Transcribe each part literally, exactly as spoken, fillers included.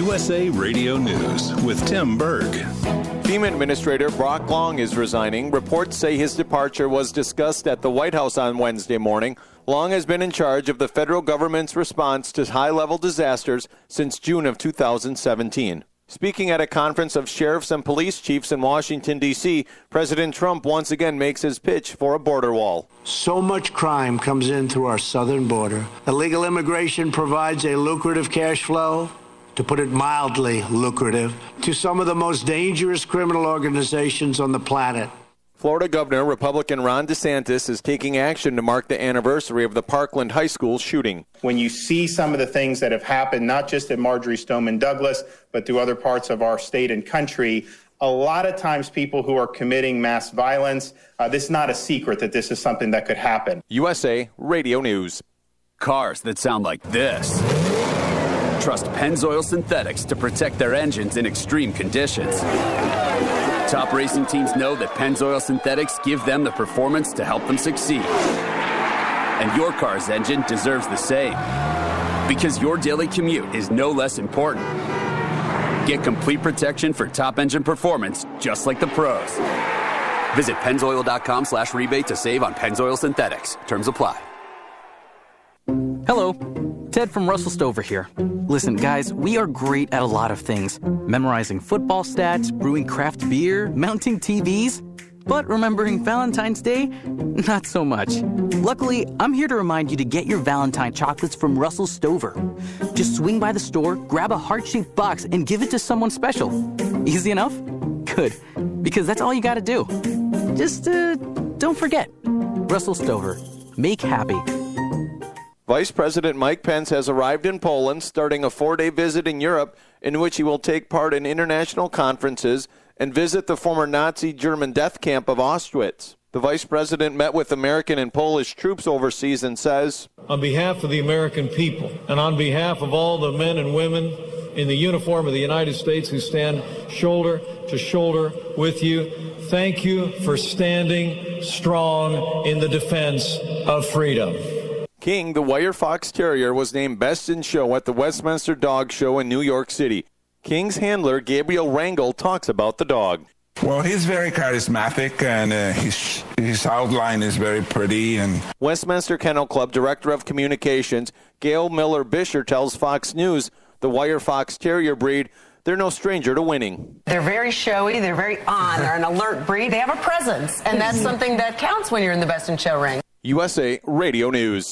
U S A Radio News with Tim Berg. FEMA Administrator Brock Long is resigning. Reports say his departure was discussed at the White House on Wednesday morning. Long has been in charge of the federal government's response to high-level disasters since June of two thousand seventeen. Speaking at a conference of sheriffs and police chiefs in Washington, D C, President Trump once again makes his pitch for a border wall. So much crime comes in through our southern border. Illegal immigration provides a lucrative cash flow, to put it mildly lucrative, to some of the most dangerous criminal organizations on the planet. Florida Governor Republican Ron DeSantis is taking action to mark the anniversary of the Parkland High School shooting. When you see some of the things that have happened, not just at Marjory Stoneman Douglas, but through other parts of our state and country, a lot of times people who are committing mass violence, uh, this is not a secret that this is something that could happen. U S A Radio News. Cars that sound like this trust Pennzoil Synthetics to protect their engines in extreme conditions. Top racing teams know that Pennzoil Synthetics give them the performance to help them succeed. And your car's engine deserves the same. Because your daily commute is no less important. Get complete protection for top engine performance, just like the pros. Visit Pennzoil.com slash rebate to save on Pennzoil Synthetics. Terms apply. Hello, Ted from Russell Stover here. Listen, guys, we are great at a lot of things. Memorizing football stats, brewing craft beer, mounting T Vs. But remembering Valentine's Day, not so much. Luckily, I'm here to remind you to get your Valentine chocolates from Russell Stover. Just swing by the store, grab a heart-shaped box, and give it to someone special. Easy enough? Good, because that's all you gotta do. Just, uh, don't forget. Russell Stover. Make happy. Vice President Mike Pence has arrived in Poland, starting a four-day visit in Europe in which he will take part in international conferences and visit the former Nazi German death camp of Auschwitz. The Vice President met with American and Polish troops overseas and says, "On behalf of the American people and on behalf of all the men and women in the uniform of the United States who stand shoulder to shoulder with you, thank you for standing strong in the defense of freedom." King, the Wire Fox Terrier, was named Best in Show at the Westminster Dog Show in New York City. King's handler, Gabriel Rangel, talks about the dog. Well, he's very charismatic, and uh, his, his outline is very pretty. And Westminster Kennel Club Director of Communications, Gail Miller-Bisher, tells Fox News the Wire Fox Terrier breed, they're no stranger to winning. They're very showy, they're very on, they're an alert breed, they have a presence, and that's something that counts when you're in the Best in Show ring. U S A Radio News.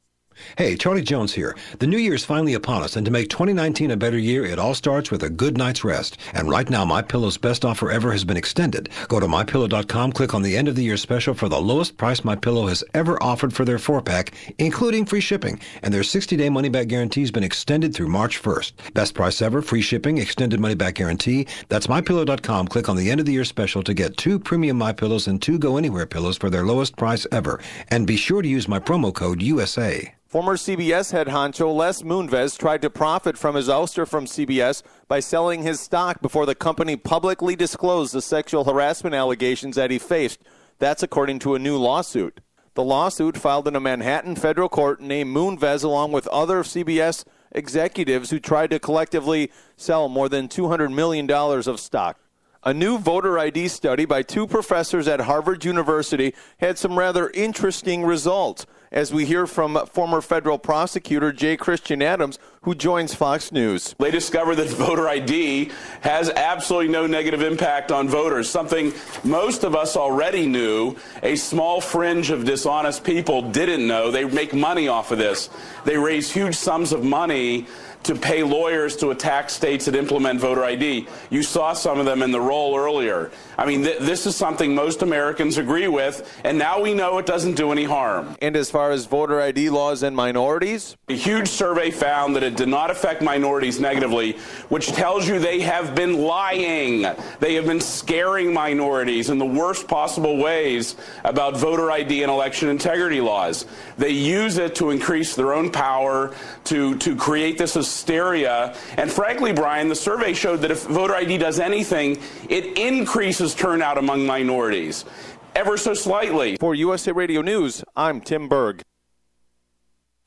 Hey, Charlie Jones here. The new year is finally upon us, and to make twenty nineteen a better year, it all starts with a good night's rest. And right now, MyPillow's best offer ever has been extended. Go to my pillow dot com, click on the end of the year special for the lowest price MyPillow has ever offered for their four-pack, including free shipping. And their sixty-day money-back guarantee has been extended through March first. Best price ever, free shipping, extended money-back guarantee. That's my pillow dot com. Click on the end of the year special to get two premium MyPillows and two Go Anywhere pillows for their lowest price ever. And be sure to use my promo code U S A. Former C B S head honcho Les Moonves tried to profit from his ouster from C B S by selling his stock before the company publicly disclosed the sexual harassment allegations that he faced. That's according to a new lawsuit. The lawsuit, filed in a Manhattan federal court, named Moonves along with other C B S executives who tried to collectively sell more than two hundred million dollars of stock. A new voter I D study by two professors at Harvard University had some rather interesting results, as we hear from former federal prosecutor J. Christian Adams, who joins Fox News. They discovered that voter I D has absolutely no negative impact on voters, something most of us already knew. A small fringe of dishonest people didn't know. They make money off of this. They raise huge sums of money to pay lawyers to attack states that implement voter I D. You saw some of them in the roll earlier. I mean, th- this is something most Americans agree with, and now we know it doesn't do any harm. And as far as voter I D laws and minorities? A huge survey found that it did not affect minorities negatively, which tells you they have been lying. They have been scaring minorities in the worst possible ways about voter I D and election integrity laws. They use it to increase their own power, to, to create this hysteria. And frankly, Brian, the survey showed that if voter I D does anything, it increases turnout among minorities, ever so slightly. For U S A Radio News, I'm Tim Berg.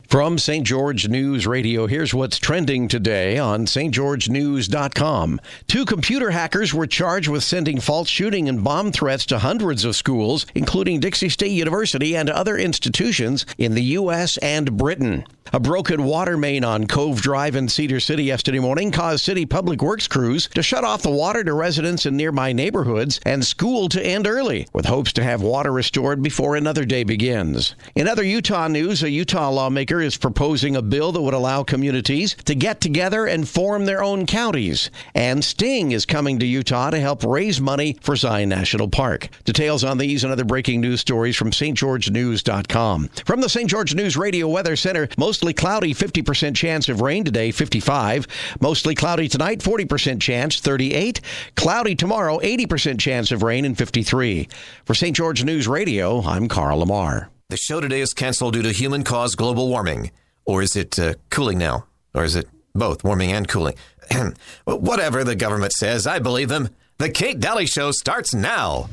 From Saint George News Radio, here's what's trending today on St George News dot com. Two computer hackers were charged with sending false shooting and bomb threats to hundreds of schools, including Dixie State University and other institutions in the U S and Britain. A broken water main on Cove Drive in Cedar City yesterday morning caused city public works crews to shut off the water to residents in nearby neighborhoods and school to end early, with hopes to have water restored before another day begins. In other Utah news, a Utah lawmaker is proposing a bill that would allow communities to get together and form their own counties. And Sting is coming to Utah to help raise money for Zion National Park. Details on these and other breaking news stories from St George News dot com. From the Saint George News Radio Weather Center, most Mostly cloudy, fifty percent chance of rain today, fifty-five. Mostly cloudy tonight, forty percent chance, thirty-eight. Cloudy tomorrow, eighty percent chance of rain, and fifty-three. For Saint George News Radio, I'm Carl Lamar. The show today is canceled due to human-caused global warming. Or is it uh, cooling now? Or is it both, warming and cooling? Whatever the government says, I believe them. The Kate Daly Show starts now.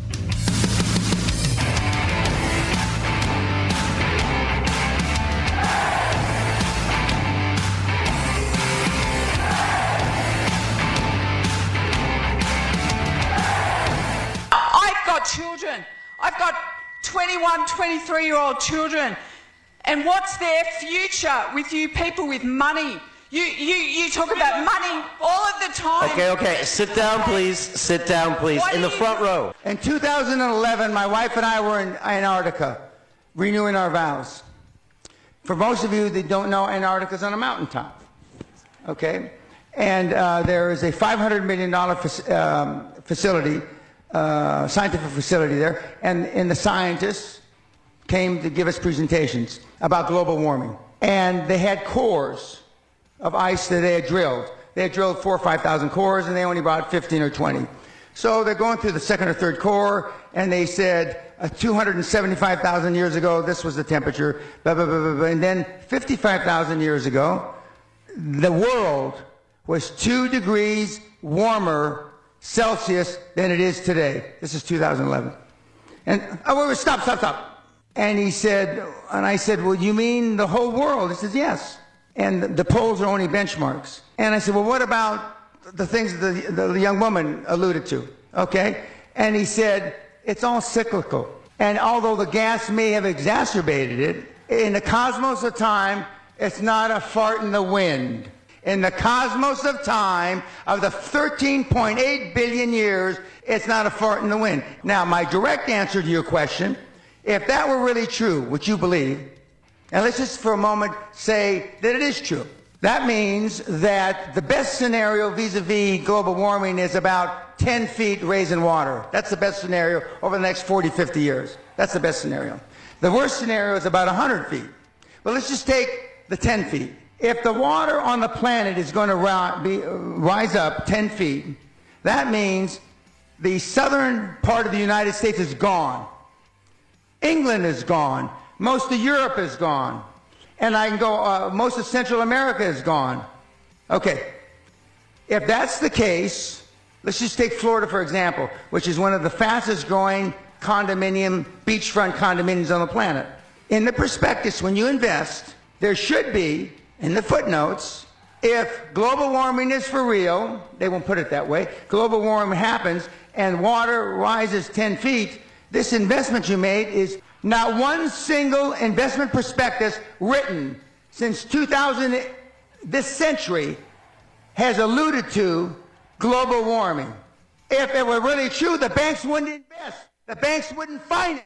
Children. I've got twenty-one, twenty-three-year-old children. And what's their future with you people with money? You, you, you talk about money all of the time. Okay, okay. Sit down, please. Sit down, please. In the front row. In two thousand eleven, my wife and I were in Antarctica, renewing our vows. For most of you that don't know, Antarctica's on a mountaintop. Okay? And uh, there is a five hundred million dollars um, facility, Uh, scientific facility there, and, and the scientists came to give us presentations about global warming. And they had cores of ice that they had drilled. They had drilled four or five thousand cores, and they only brought fifteen or twenty. So they're going through the second or third core, and they said uh, two hundred seventy-five thousand years ago, this was the temperature, blah, blah, blah, blah, blah. And then fifty-five thousand years ago, the world was two degrees warmer Celsius than it is today. This is two thousand eleven. And, oh, wait, wait, stop, stop, stop. And he said, and I said, well, you mean the whole world? He says, yes. And the, the poles are only benchmarks. And I said, well, what about the things that the, the young woman alluded to? Okay? And he said, it's all cyclical. And although the gas may have exacerbated it, in the cosmos of time, it's not a fart in the wind. In the cosmos of time, of the thirteen point eight billion years, it's not a fart in the wind. Now, my direct answer to your question, if that were really true, which you believe, and let's just for a moment say that it is true, that means that the best scenario vis-a-vis global warming is about ten feet raise in water. That's the best scenario over the next forty, fifty years. That's the best scenario. The worst scenario is about one hundred feet. But let's just take the ten feet. If the water on the planet is going to ri- be, uh, rise up ten feet, that means the southern part of the United States is gone. England is gone. Most of Europe is gone. And I can go, uh, most of Central America is gone. Okay. If that's the case, let's just take Florida, for example, which is one of the fastest growing condominium, beachfront condominiums on the planet. In the prospectus, when you invest, there should be, in the footnotes, if global warming is for real, they won't put it that way, global warming happens and water rises ten feet, this investment you made is not one single investment prospectus written since two thousand, this century, has alluded to global warming. If it were really true, the banks wouldn't invest. The banks wouldn't finance.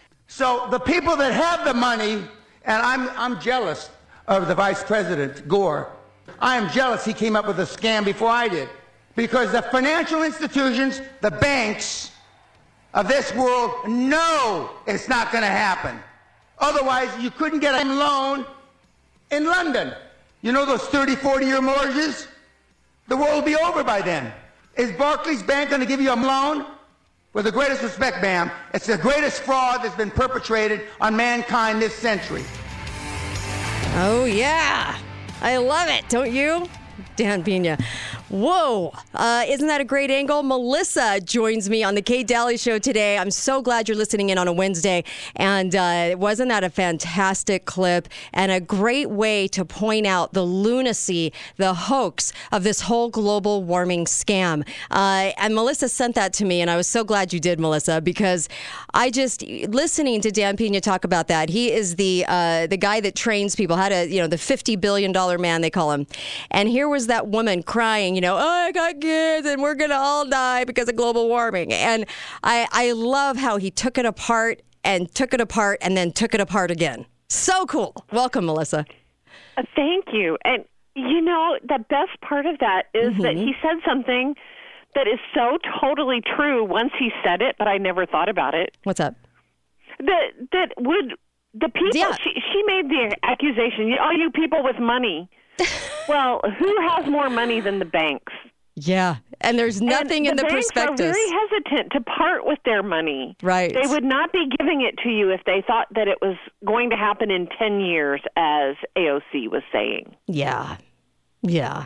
So the people that have the money, and I'm, I'm jealous of the Vice President, Gore. I am jealous he came up with a scam before I did. Because the financial institutions, the banks of this world know it's not going to happen. Otherwise, you couldn't get a loan in London. You know those thirty, forty-year mortgages? The world will be over by then. Is Barclays Bank going to give you a loan? With the greatest respect, ma'am, it's the greatest fraud that's been perpetrated on mankind this century. Oh, yeah. I love it, don't you? Dan Pena. Whoa. Uh, isn't that a great angle? Melissa joins me on the Kate Daly Show today. I'm so glad you're listening in on a Wednesday. And uh, wasn't that a fantastic clip and a great way to point out the lunacy, the hoax of this whole global warming scam? Uh, and Melissa sent that to me, and I was so glad you did, Melissa, because I just, listening to Dan Pena talk about that, he is the uh, the guy that trains people, how to, you know, the fifty billion dollars man, they call him. And here was that woman crying, you know, oh, I got kids and we're going to all die because of global warming. And I, I love how he took it apart and took it apart and then took it apart again. So cool. Welcome, Melissa. Uh, thank you. And, you know, the best part of that is mm-hmm. that he said something that is so totally true once he said it, but I never thought about it. What's up? That, that would, the people, yeah. she, she made the accusation, oh, you people with money. Well, who has more money than the banks? Yeah, and there's nothing and in the, the prospectus. Banks are very hesitant to part with their money. Right. They would not be giving it to you if they thought that it was going to happen in ten years, as A O C was saying. Yeah, yeah.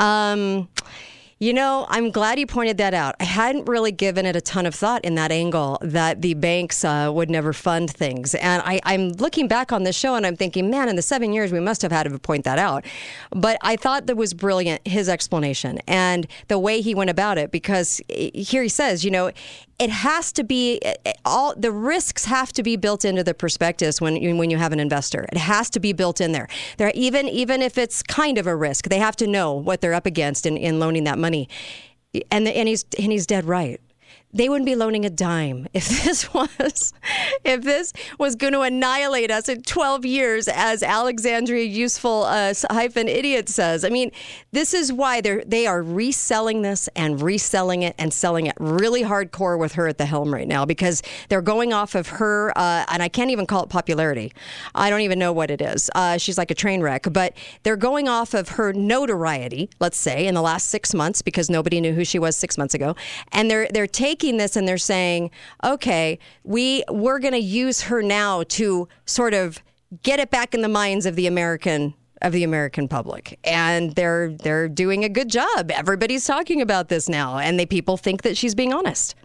Um, you know, I'm glad you pointed that out. I hadn't really given it a ton of thought in that angle that the banks uh, would never fund things. And I, I'm looking back on this show and I'm thinking, man, in the seven years, we must have had to point that out. But I thought that was brilliant, his explanation and the way he went about it, because here he says, you know, it has to be all the risks have to be built into the prospectus when you, when you have an investor. It has to be built in there. There, even even if it's kind of a risk, they have to know what they're up against in, in loaning that money. And the, and he's and he's dead right. They wouldn't be loaning a dime if this was if this was going to annihilate us in twelve years, as Alexandria Useful uh, hyphen Idiot says. I mean, this is why they're they are reselling this and reselling it and selling it really hardcore with her at the helm right now, because they're going off of her, uh, and I can't even call it popularity. I don't even know what it is. Uh, she's like a train wreck, but they're going off of her notoriety, let's say, in the last six months, because nobody knew who she was six months ago, and they're they're taking this and they're saying, okay, we we're going to use her now to sort of get it back in the minds of the American of the American public, and they're they're doing a good job. Everybody's talking about this now, and they people think that she's being honest.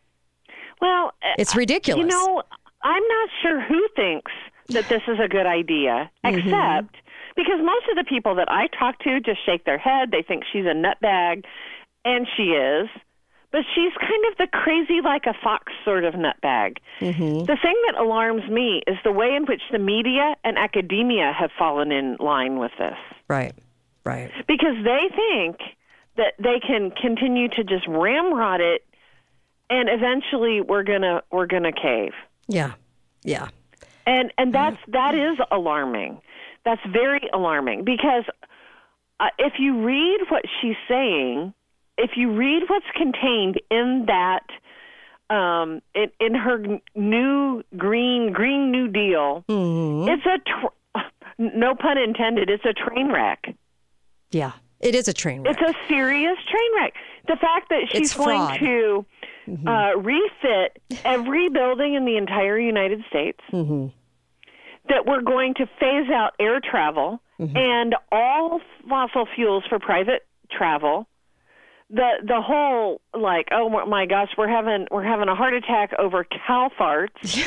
Well, it's ridiculous. You know, I'm not sure who thinks that this is a good idea, mm-hmm. except because most of the people that I talk to just shake their head. They think she's a nutbag, and she is. But she's kind of the crazy like a fox sort of nutbag. Mm-hmm. The thing that alarms me is the way in which the media and academia have fallen in line with this. Right, right. Because they think that they can continue to just ramrod it, and eventually we're gonna we're gonna cave. Yeah, yeah. And and that's that is alarming. That's very alarming, because uh, if you read what she's saying. If you read what's contained in that, um, in, in her new green Green New Deal, mm-hmm. it's a, tr- no pun intended, it's a train wreck. Yeah, it is a train wreck. It's a serious train wreck. The fact that she's going to mm-hmm. uh, refit every building in the entire United States, mm-hmm. that we're going to phase out air travel mm-hmm. and all fossil fuels for private travel. The the whole like, oh my gosh, we're having we're having a heart attack over cow farts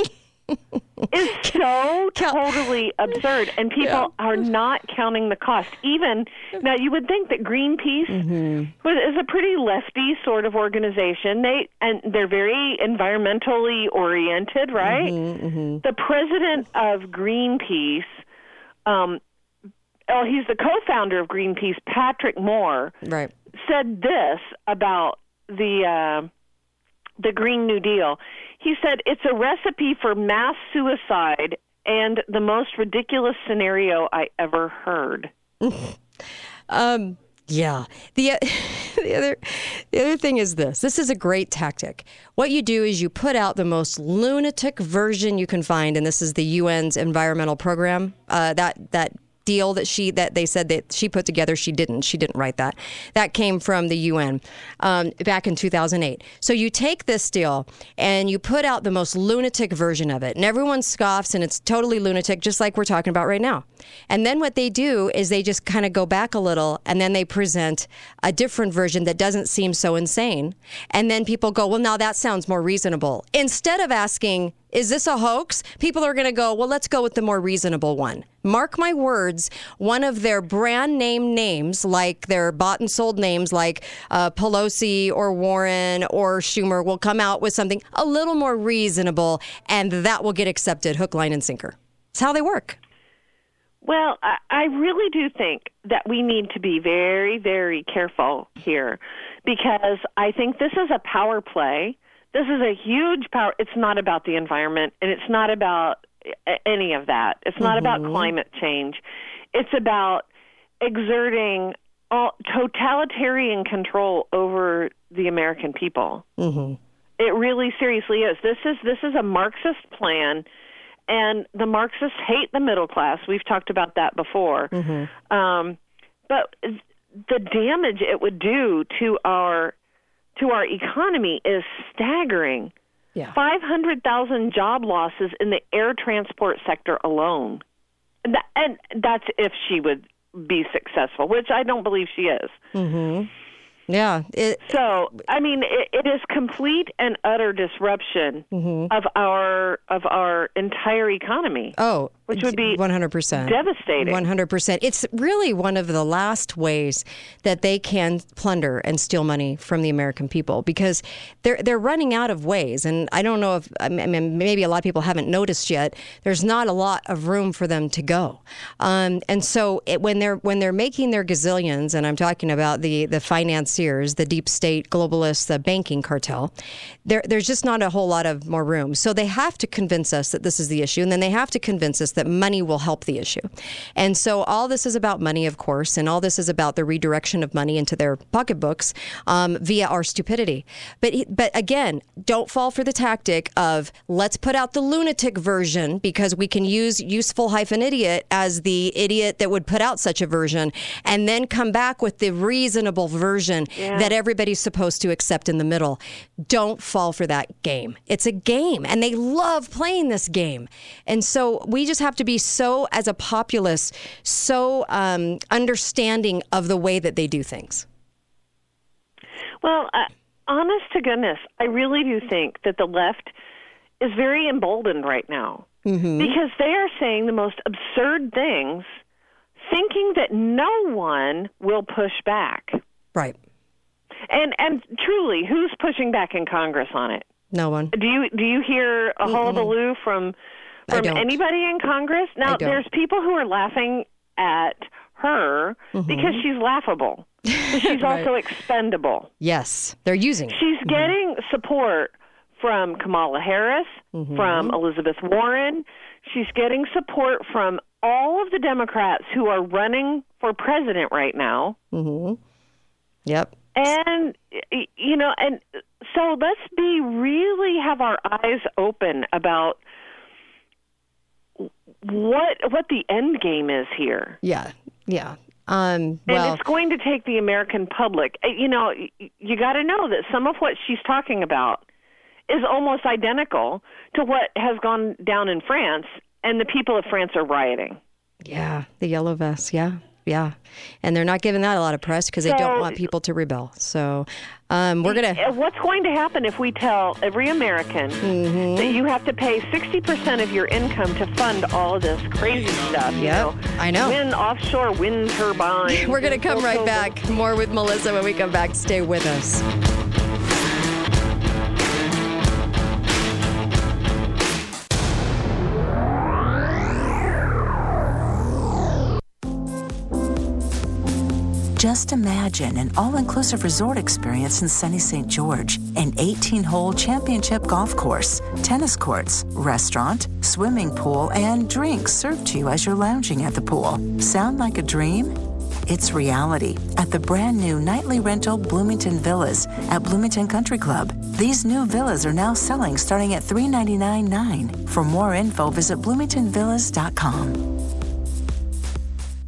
is so totally absurd, and people yeah. are not counting the cost. Even now, you would think that Greenpeace mm-hmm. is a pretty lefty sort of organization. They and they're very environmentally oriented, right? Mm-hmm, mm-hmm. The president of Greenpeace, um, oh, he's the co-founder of Greenpeace, Patrick Moore, right. said this about the uh, the Green New Deal. He said it's a recipe for mass suicide and the most ridiculous scenario I ever heard. um, yeah. The uh, the other the other thing is this. This is a great tactic. What you do is you put out the most lunatic version you can find, and this is the U N's environmental program. Uh, that that. deal that she that they said that she put together. She didn't. She didn't write that. That came from the U N um, back in two thousand eight. So you take this deal and you put out the most lunatic version of it, and everyone scoffs, and it's totally lunatic, just like we're talking about right now. And then what they do is they just kind of go back a little, and then they present a different version that doesn't seem so insane. And then people go, well, now that sounds more reasonable. Instead of asking, is this a hoax? People are going to go, well, let's go with the more reasonable one. Mark my words, one of their brand name names, like their bought and sold names like uh, Pelosi or Warren or Schumer, will come out with something a little more reasonable, and that will get accepted hook, line, and sinker. It's how they work. Well, I, I really do think that we need to be very, very careful here, because I think this is a power play. This is a huge power. It's not about the environment, and it's not about any of that. It's not mm-hmm. about climate change. It's about exerting all, totalitarian control over the American people. Mm-hmm. It really seriously is. This is this is a Marxist plan, and the Marxists hate the middle class. We've talked about that before. Mm-hmm. Um, but the damage it would do to our to our economy is staggering. Yeah. five hundred thousand job losses in the air transport sector alone. And, that, and that's if she would be successful, which I don't believe she is. Mm-hmm. Yeah. It, so, I mean, it, it is complete and utter disruption mm-hmm. of our of our entire economy. Oh, which would be one hundred percent devastating. one hundred percent. It's really one of the last ways that they can plunder and steal money from the American people, because they're they're running out of ways. And I don't know if I mean maybe a lot of people haven't noticed yet. There's not a lot of room for them to go. Um, and so it, when they're when they're making their gazillions, and I'm talking about the the financiers, the deep state globalists, the banking cartel, there there's just not a whole lot of more room. So they have to convince us that this is the issue, and then they have to convince us that money will help the issue. And so all this is about money, of course, and all this is about the redirection of money into their pocketbooks um, via our stupidity. But but again, don't fall for the tactic of let's put out the lunatic version, because we can use useful hyphen idiot as the idiot that would put out such a version, and then come back with the reasonable version yeah. that everybody's supposed to accept in the middle. Don't fall for that game. It's a game, and they love playing this game. And so we just have to be so, as a populace, so um, understanding of the way that they do things. Well, uh, honest to goodness, I really do think that the left is very emboldened right now, mm-hmm. because they are saying the most absurd things, thinking that no one will push back. Right. And and truly, who's pushing back in Congress on it? No one. Do you do you hear a hullabaloo from from anybody in Congress? Now, there's people who are laughing at her mm-hmm. because she's laughable. But she's right. also expendable. Yes, they're using it. She's mm-hmm. getting support from Kamala Harris, mm-hmm. from Elizabeth Warren. She's getting support from all of the Democrats who are running for president right now. Mm-hmm. Yep. And, you know, and so let's be really have our eyes open about what what the end game is here. Yeah, yeah. Um, well, and it's going to take the American public. You know, you got to know that some of what she's talking about is almost identical to what has gone down in France, and the people of France are rioting. Yeah, the yellow vests, yeah. Yeah, and they're not giving that a lot of press because so, they don't want people to rebel. So um, we're going to... What's going to happen if we tell every American mm-hmm. that you have to pay sixty percent of your income to fund all of this crazy stuff? Yep, you know? I know. Wind, offshore wind turbines. We're going to come right back. More with Melissa when we come back. Stay with us. Just imagine an all-inclusive resort experience in sunny Saint George. An eighteen-hole championship golf course, tennis courts, restaurant, swimming pool, and drinks served to you as you're lounging at the pool. Sound like a dream? It's reality at the brand new nightly rental Bloomington Villas at Bloomington Country Club. These new villas are now selling starting at three hundred ninety-nine dollars and nine cents. For more info, visit bloomington villas dot com.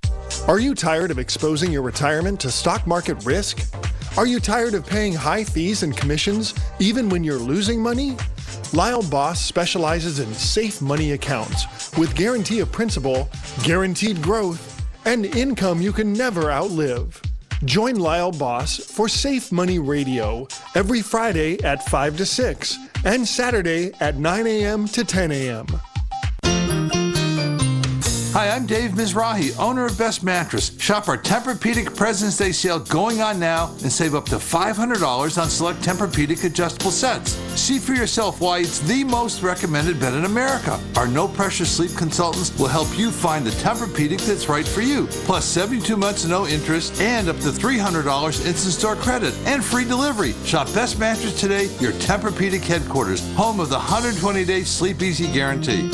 Are you tired of exposing your retirement to stock market risk? Are you tired of paying high fees and commissions even when you're losing money? Lyle Boss specializes in safe money accounts with guarantee of principal, guaranteed growth, and income you can never outlive. Join Lyle Boss for Safe Money Radio every Friday at five to six and Saturday at nine a.m. to ten a.m. Hi, I'm Dave Mizrahi, owner of Best Mattress. Shop our Tempur-Pedic President's Day sale going on now and save up to five hundred dollars on select Tempur-Pedic adjustable sets. See for yourself why it's the most recommended bed in America. Our no-pressure sleep consultants will help you find the Tempur-Pedic that's right for you. Plus seventy-two months no interest and up to three hundred dollars instant store credit and free delivery. Shop Best Mattress today, your Tempur-Pedic headquarters, home of the one hundred twenty day Sleep Easy Guarantee.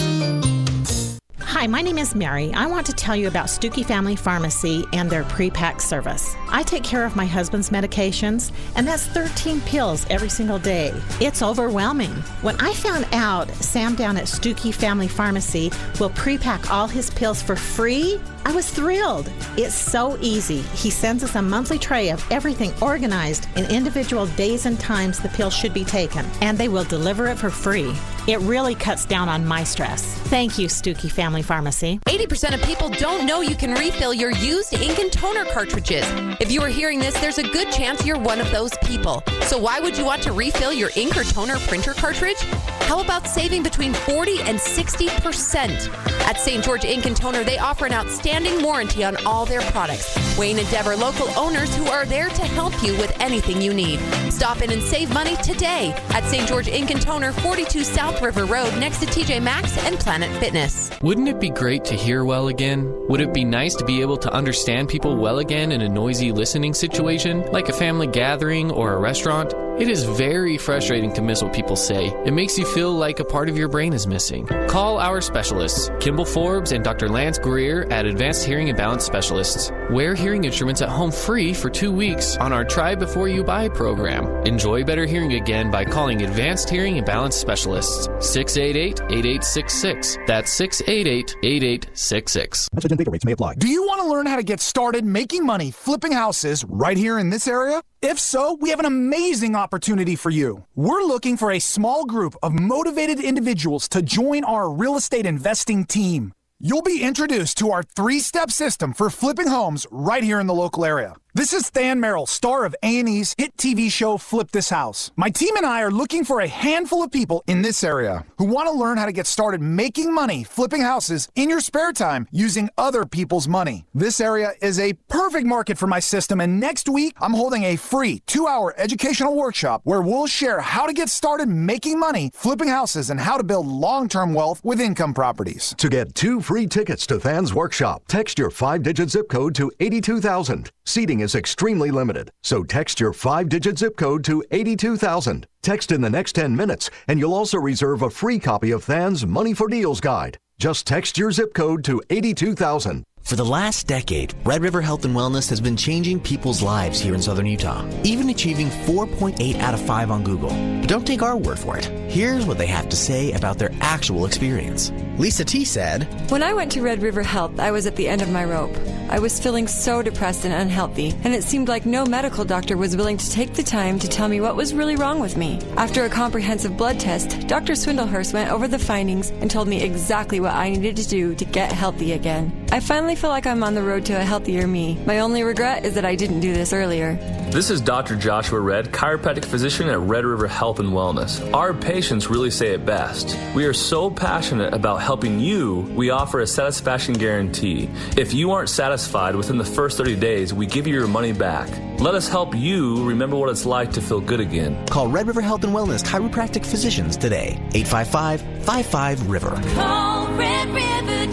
Hi, my name is Mary. I want to tell you about Stuckey Family Pharmacy and their pre-pack service. I take care of my husband's medications, and that's thirteen pills every single day. It's overwhelming. When I found out Sam down at Stuckey Family Pharmacy will pre-pack all his pills for free, I was thrilled. It's so easy. He sends us a monthly tray of everything organized in individual days and times the pills should be taken, and they will deliver it for free. It really cuts down on my stress. Thank you, Stuckey Family Pharmacy. eighty percent of people don't know you can refill your used ink and toner cartridges. If you are hearing this, there's a good chance you're one of those people. So why would you want to refill your ink or toner printer cartridge? How about saving between forty and sixty percent? At Saint George Ink and Toner, they offer an outstanding warranty on all their products. Wayne and Deborah, local owners who are there to help you with anything you need. Stop in and save money today at Saint George Ink and Toner, forty-two South River Road, next to T J Maxx and Planet Fitness. Wouldn't it be great to hear well again? Would it be nice to be able to understand people well again in a noisy listening situation, like a family gathering or a restaurant? It is very frustrating to miss what people say. It makes you feel like a part of your brain is missing. Call our specialists, Kimball Forbes and Doctor Lance Greer at Advanced Hearing and Balance Specialists. Wear hearing instruments at home free for two weeks on our Try Before You Buy program. Enjoy better hearing again by calling Advanced Hearing and Balance Specialists. six eight eight, eight eight six six. That's six eight eight, eight eight six six. Message and data rates may apply. Do you want to learn how to get started making money flipping houses right here in this area? If so, we have an amazing opportunity for you. We're looking for a small group of motivated individuals to join our real estate investing team. You'll be introduced to our three-step system for flipping homes right here in the local area. This is Than Merrill, star of A and E's hit T V show Flip This House. My team and I are looking for a handful of people in this area who want to learn how to get started making money flipping houses in your spare time using other people's money. This area is a perfect market for my system, and next week I'm holding a free two-hour educational workshop where we'll share how to get started making money flipping houses and how to build long-term wealth with income properties. To get two free tickets to Than's workshop, text your five-digit zip code to eighty-two thousand. Seating is extremely limited, so text your five-digit zip code to eighty-two thousand. Text in the next ten minutes, and you'll also reserve a free copy of Than's Money for Deals guide. Just text your zip code to eighty-two thousand. For the last decade, Red River Health and Wellness has been changing people's lives here in southern Utah, even achieving four point eight out of five on Google. But don't take our word for it. Here's what they have to say about their actual experience. Lisa T said, "When I went to Red River Health, I was at the end of my rope. I was feeling so depressed and unhealthy, and it seemed like no medical doctor was willing to take the time to tell me what was really wrong with me. After a comprehensive blood test, Doctor Swindlehurst went over the findings and told me exactly what I needed to do to get healthy again. I finally feel like I'm on the road to a healthier me. My only regret is that I didn't do this earlier." This is Doctor Joshua Red, chiropractic physician at Red River Health and Wellness. Our patients really say it best. We are so passionate about helping you, we offer a satisfaction guarantee. If you aren't satisfied within the first thirty days, we give you your money back. Let us help you remember what it's like to feel good again. Call Red River Health and Wellness chiropractic physicians today. eight five five, five five, R I V E R. Call Red River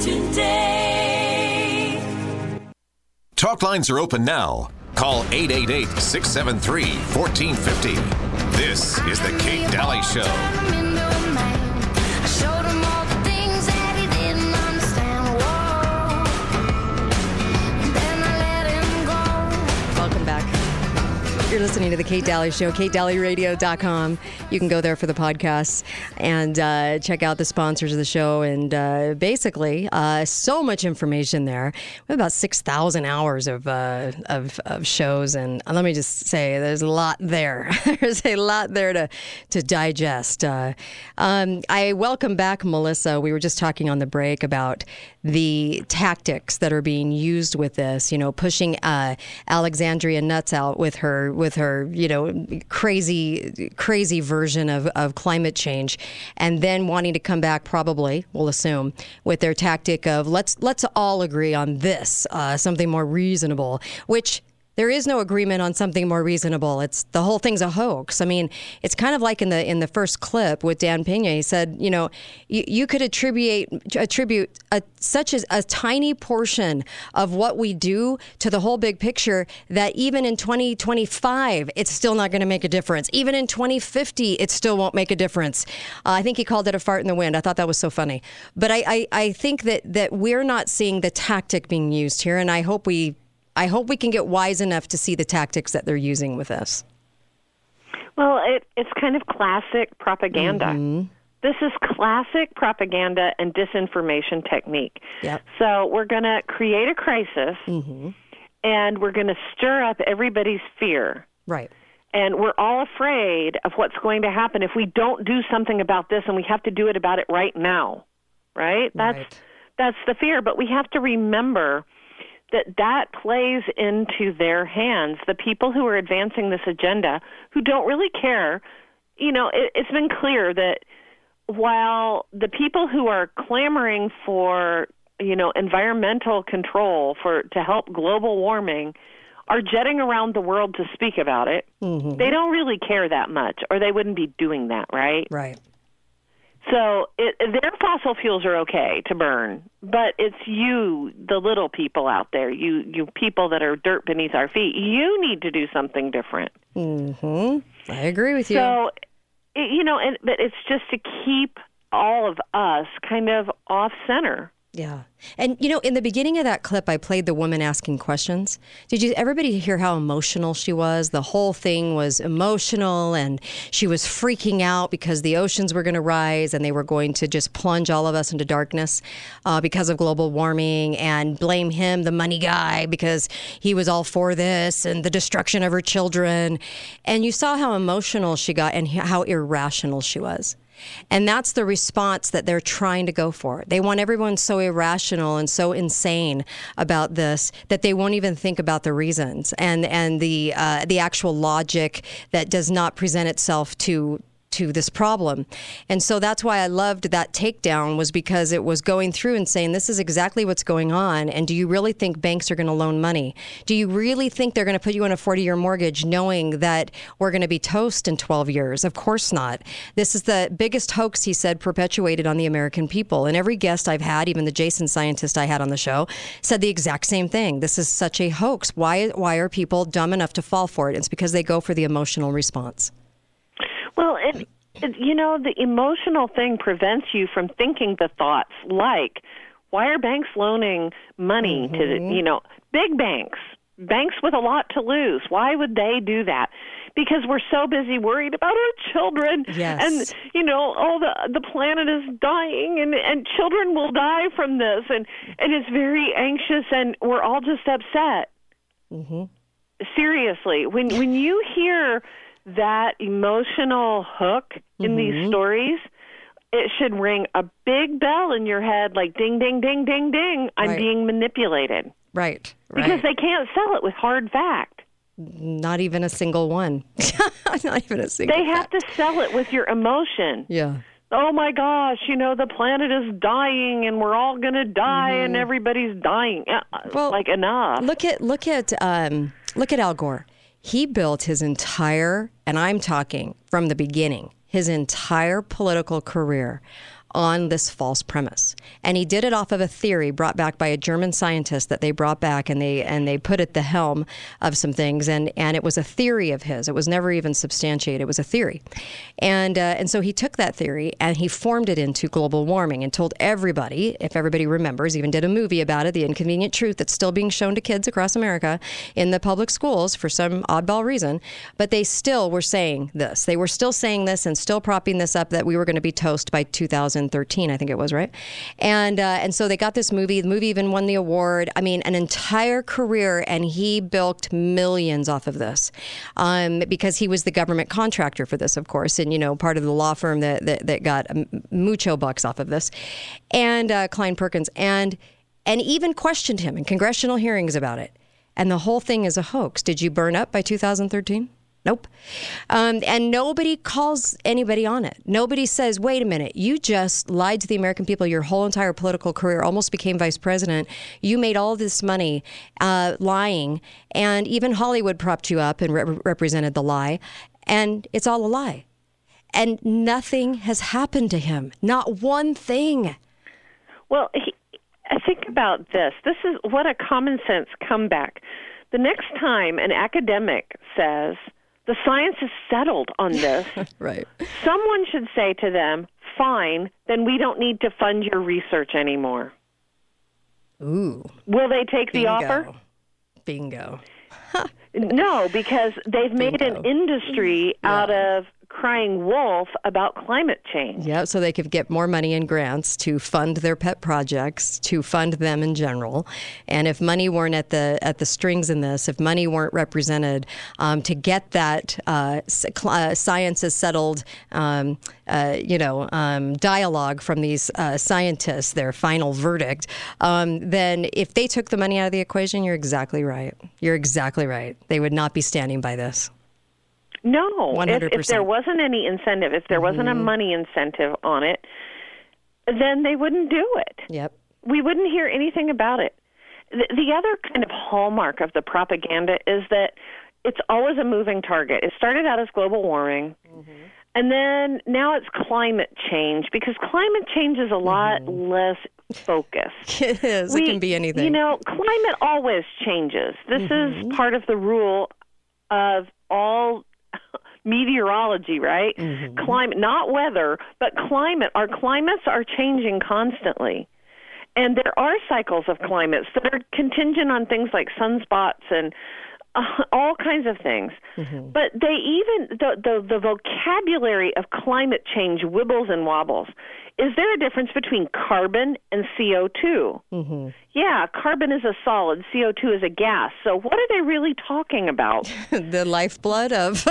today. Talk lines are open now. Call eight eight eight, six seven three, one four five zero. This is the Kate Daly Show. Welcome back. You're listening to The Kate Daly Show, kate daly radio dot com. You can go there for the podcasts and uh, check out the sponsors of the show. And uh, basically, uh, so much information there. We have about six thousand hours of, uh, of of shows. And let me just say, there's a lot there. There's a lot there to, to digest. Uh, um, I welcome back Melissa. We were just talking on the break about the tactics that are being used with this, you know, pushing uh, Alexandria Nuts out with her, with her, you know, crazy, crazy version of, of climate change, and then wanting to come back, probably, we'll assume, with their tactic of let's let's all agree on this, uh, something more reasonable, which there is no agreement on something more reasonable. It's the whole thing's a hoax. I mean, it's kind of like in the in the first clip with Dan Pena. He said, you know, you, you could attribute attribute a, such as a tiny portion of what we do to the whole big picture that even in twenty twenty-five, it's still not going to make a difference. Even in twenty fifty, it still won't make a difference. Uh, I think he called it a fart in the wind. I thought that was so funny. But I, I, I think that that we're not seeing the tactic being used here, and I hope we. I hope we can get wise enough to see the tactics that they're using with us. Well, it, it's kind of classic propaganda. Mm-hmm. This is classic propaganda and disinformation technique. Yep. So we're going to create a crisis, mm-hmm. and we're going to stir up everybody's fear. Right. And we're all afraid of what's going to happen if we don't do something about this, and we have to do it about it right now. Right? That's right. That's the fear. But we have to remember that that plays into their hands. The people who are advancing this agenda, who don't really care, you know, it, it's been clear that while the people who are clamoring for, you know, environmental control for to help global warming are jetting around the world to speak about it, mm-hmm. they don't really care that much, or they wouldn't be doing that, right? Right. So it, their fossil fuels are okay to burn, but it's you, the little people out there, you you people that are dirt beneath our feet, you need to do something different. Mm-hmm. I agree with you. So, it, you know, and, but it's just to keep all of us kind of off center. Yeah. And, you know, in the beginning of that clip, I played the woman asking questions. Did you everybody hear how emotional she was? The whole thing was emotional, and she was freaking out because the oceans were going to rise and they were going to just plunge all of us into darkness uh, because of global warming, and blame him, the money guy, because he was all for this and the destruction of her children. And you saw how emotional she got and how irrational she was. And that's the response that they're trying to go for. They want everyone so irrational and so insane about this that they won't even think about the reasons and and the uh, the actual logic that does not present itself to to this problem. And so that's why I loved that takedown, was because it was going through and saying, this is exactly what's going on. And do you really think banks are going to loan money? Do you really think they're going to put you on a forty-year mortgage knowing that we're going to be toast in twelve years? Of course not. This is the biggest hoax, he said, perpetuated on the American people. And every guest I've had, even the Jason scientist I had on the show, said the exact same thing. This is such a hoax. Why, why are people dumb enough to fall for it? It's because they go for the emotional response. Well, it, it, you know, the emotional thing prevents you from thinking the thoughts like, why are banks loaning money mm-hmm. to, you know, big banks, banks with a lot to lose? Why would they do that? Because we're so busy worried about our children. Yes. And, you know, oh, the the planet is dying, and, and children will die from this. And, and it's very anxious, and we're all just upset. Mm-hmm. Seriously, when when you hear that emotional hook in mm-hmm. these stories, it should ring a big bell in your head, like ding, ding, ding, ding, ding. I'm right. being manipulated. Right, right. Because they can't sell it with hard fact. Not even a single one. Not even a single They have fact. to sell it with your emotion. Yeah. Oh, my gosh, you know, the planet is dying, and we're all going to die, mm-hmm. and everybody's dying. Well, like, enough. Look at, look at, um, look at Al Gore. He built his entire, and I'm talking from the beginning, his entire political career on this false premise. And he did it off of a theory brought back by a German scientist that they brought back and they and they put at the helm of some things. And, and it was a theory of his. It was never even substantiated. It was a theory. And uh, and so he took that theory and he formed it into global warming and told everybody, if everybody remembers, even did a movie about it, The Inconvenient Truth, that's still being shown to kids across America in the public schools for some oddball reason. But they still were saying this. They were still saying this and still propping this up that we were going to be toast by two thousand thirteen, I think it was, right? And uh, and so they got this movie. The movie even won the award. I mean, an entire career, and he bilked millions off of this um, because he was the government contractor for this, of course, and, you know, part of the law firm that that, that got mucho bucks off of this, and uh, Klein Perkins, and and even questioned him in congressional hearings about it. And the whole thing is a hoax. Did you burn up by two thousand thirteen? Nope. Um, and nobody calls anybody on it. Nobody says, wait a minute, you just lied to the American people your whole entire political career, almost became vice president. You made all this money uh, lying, and even Hollywood propped you up and re- represented the lie, and it's all a lie. And nothing has happened to him. Not one thing. Well, he, think about this. This is what a common sense comeback. The next time an academic says, the science is settled on this, right. Someone should say to them, fine, then we don't need to fund your research anymore. Ooh. Will they take Bingo. the offer? Bingo. No, because they've made Bingo. an industry Yeah. out of crying wolf about climate change. Yeah, so they could get more money in grants to fund their pet projects, to fund them in general. And if money weren't at the at the strings in this, if money weren't represented, um, to get that uh, uh, science is settled, um, uh, you know, um, dialogue from these uh, scientists, their final verdict, um, then if they took the money out of the equation, you're exactly right. You're exactly right. They would not be standing by this. No, one hundred percent. If, if there wasn't any incentive, if there Mm-hmm. wasn't a money incentive on it, then they wouldn't do it. Yep. We wouldn't hear anything about it. The, the other kind of hallmark of the propaganda is that it's always a moving target. It started out as global warming, mm-hmm. and then now it's climate change, because climate change is a lot mm-hmm. less focused. It is. We, it can be anything. You know, climate always changes. This mm-hmm. is part of the rule of all meteorology, right? Mm-hmm. Climate, not weather, but climate. Our climates are changing constantly. And there are cycles of climates that are contingent on things like sunspots and uh, all kinds of things. Mm-hmm. But they even, the, the, the vocabulary of climate change wibbles and wobbles. Is there a difference between carbon and C O two? Mm-hmm. Yeah, carbon is a solid, C O two is a gas. So what are they really talking about? The lifeblood of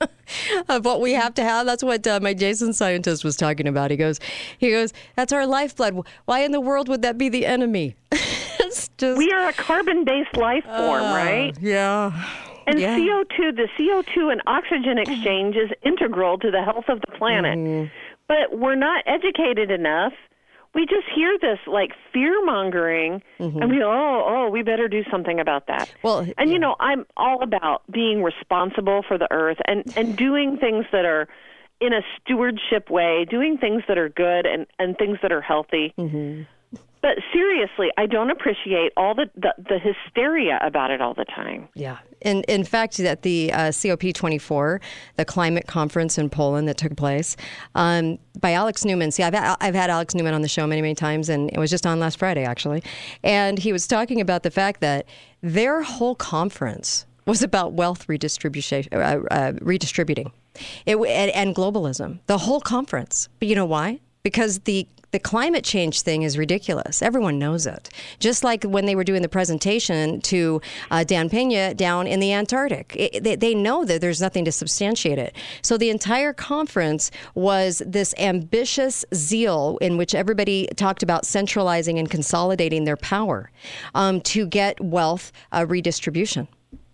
of what we have to have. That's what uh, my Jason scientist was talking about. He goes, he goes, that's our lifeblood. Why in the world would that be the enemy? It's just, we are a carbon-based life form, uh, right? Yeah. And yeah. C O two, the C O two and oxygen exchange is integral to the health of the planet. Mm-hmm. But we're not educated enough. We just hear this like fear-mongering, mm-hmm. and we oh, oh, we better do something about that. Well, and, yeah. you know, I'm all about being responsible for the earth and, and doing things that are in a stewardship way, doing things that are good and, and things that are healthy. Mm-hmm. But seriously, I don't appreciate all the, the, the hysteria about it all the time. Yeah. In, in fact, at the uh, C O P twenty-four, the climate conference in Poland that took place, um, by Alex Newman. See, I've, I've had Alex Newman on the show many, many times, and it was just on last Friday, actually. And he was talking about the fact that their whole conference was about wealth redistribution, uh, uh, redistributing it, and, and globalism, the whole conference. But you know why? Because the The climate change thing is ridiculous. Everyone knows it. Just like when they were doing the presentation to uh, Dan Pena down in the Antarctic. It, they, they know that there's nothing to substantiate it. So the entire conference was this ambitious zeal in which everybody talked about centralizing and consolidating their power um, to get wealth uh, redistribution.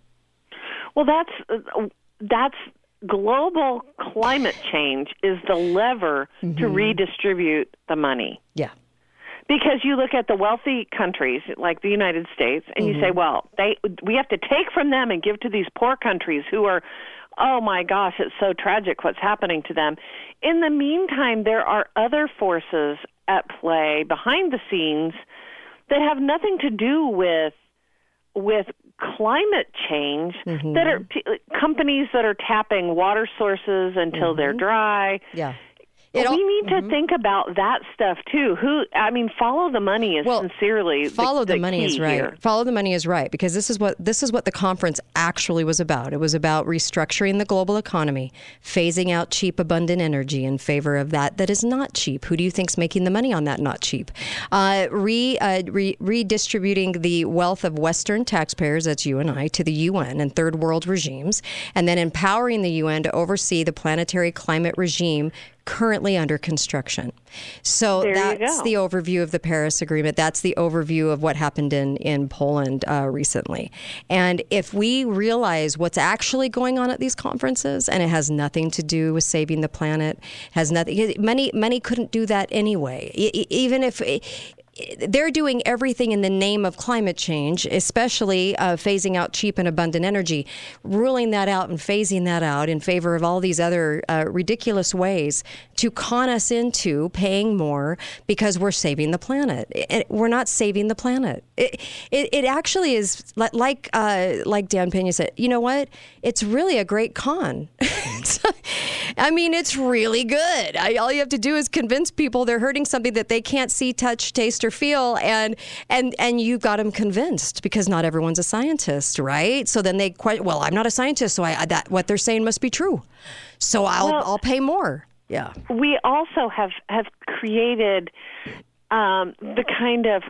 Well, that's uh, that's... global climate change is the lever mm-hmm. to redistribute the money. Yeah. Because you look at the wealthy countries like the United States and mm-hmm. you say, well, they we have to take from them and give to these poor countries who are oh my gosh, it's so tragic what's happening to them. In the meantime, there are other forces at play behind the scenes that have nothing to do with with climate change, mm-hmm. that are p- companies that are tapping water sources until mm-hmm. they're dry. Yeah. It we need to mm-hmm. think about that stuff too. Who, I mean, follow the money is well, sincerely follow the, the, the money key is right. Here. Follow the money is right, because this is what this is what the conference actually was about. It was about restructuring the global economy, phasing out cheap, abundant energy in favor of that that is not cheap. Who do you think's making the money on that not cheap? Uh, re, uh, re, redistributing the wealth of Western taxpayers, that's you and I, to the U N and third world regimes, and then empowering the U N to oversee the planetary climate regime currently under construction. So there that's the overview of the Paris Agreement. That's the overview of what happened in, in Poland uh, recently. And if we realize what's actually going on at these conferences, and it has nothing to do with saving the planet, has nothing, many, many couldn't do that anyway. E- even if... They're doing everything in the name of climate change, especially uh, phasing out cheap and abundant energy, ruling that out and phasing that out in favor of all these other uh, ridiculous ways to con us into paying more because we're saving the planet. It, we're not saving the planet. It, it, it actually is, like uh, like Dan Pena said, you know what? It's really a great con. I mean, it's really good. I, all you have to do is convince people they're hurting something that they can't see, touch, taste, or feel, and and and you got them convinced, because not everyone's a scientist, right? So then they quite well, I'm not a scientist, so I that what they're saying must be true. So I'll well, I'll pay more. Yeah. We also have have created um, the kind of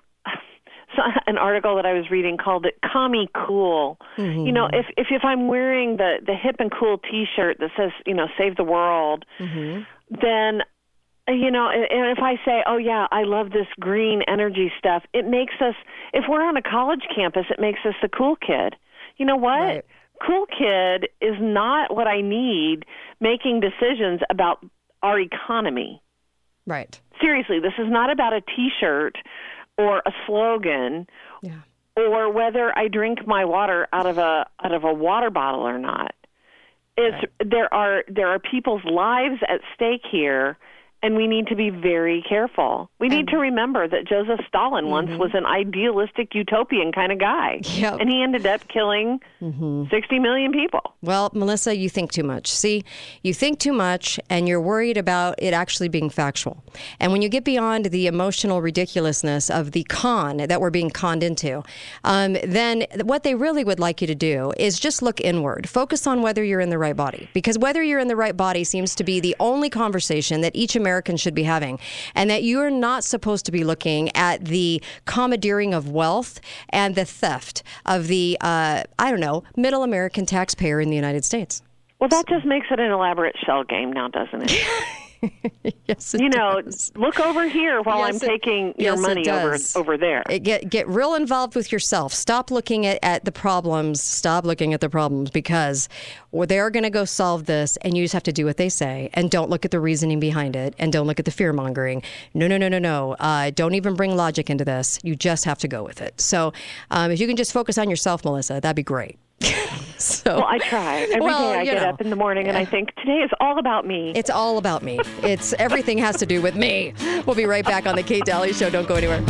an article that I was reading called it "Commie Cool." Mm-hmm. You know, if, if if I'm wearing the the hip and cool T-shirt that says, you know, "Save the World," mm-hmm. then, you know, and if I say, oh, yeah, I love this green energy stuff, it makes us, if we're on a college campus, it makes us the cool kid. You know what? Right. Cool kid is not what I need making decisions about our economy. Right. Seriously, this is not about a T-shirt or a slogan, yeah. or whether I drink my water out of a out of a water bottle or not. It's right. there are there are people's lives at stake here, and we need to be very careful. We need and, to remember that Joseph Stalin mm-hmm. once was an idealistic utopian kind of guy, yep. and he ended up killing mm-hmm. sixty million people. Well, Melissa, you think too much. See, you think too much, and you're worried about it actually being factual. And when you get beyond the emotional ridiculousness of the con that we're being conned into, um, then what they really would like you to do is just look inward. Focus on whether you're in the right body, because whether you're in the right body seems to be the only conversation that each American should be having, and that you're not supposed to be looking at the commandeering of wealth and the theft of the, uh, I don't know, middle American taxpayer in the United States. Well, that just makes it an elaborate shell game now, doesn't it? Yes, it you know, does. Look over here while yes, I'm it, taking your yes, money over over there. It get get real involved with yourself. Stop looking at, at the problems. Stop looking at the problems, because well, they're going to go solve this, and you just have to do what they say, and don't look at the reasoning behind it, and don't look at the fear mongering. No, no, no, no, no. Uh, don't even bring logic into this. You just have to go with it. So, um, if you can just focus on yourself, Melissa, that'd be great. So, well, I try. Every well, day I get know. up in the morning and I think, today is all about me. It's all about me. It's everything has to do with me. We'll be right back on the Kate Daly Show. Don't go anywhere.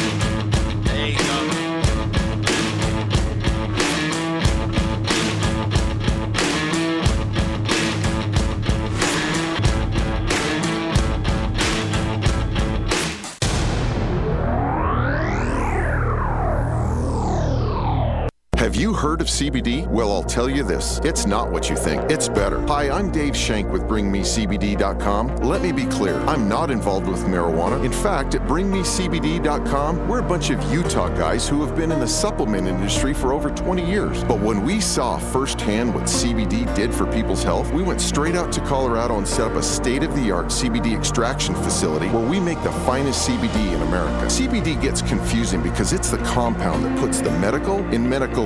There you go. Have you heard of C B D? Well, I'll tell you this. It's not what you think. It's better. Hi, I'm Dave Shank with Bring Me C B D dot com. Let me be clear. I'm not involved with marijuana. In fact, at Bring Me C B D dot com, we're a bunch of Utah guys who have been in the supplement industry for over twenty years. But when we saw firsthand what C B D did for people's health, we went straight out to Colorado and set up a state-of-the-art C B D extraction facility where we make the finest C B D in America. C B D gets confusing because it's the compound that puts the medical in medical marijuana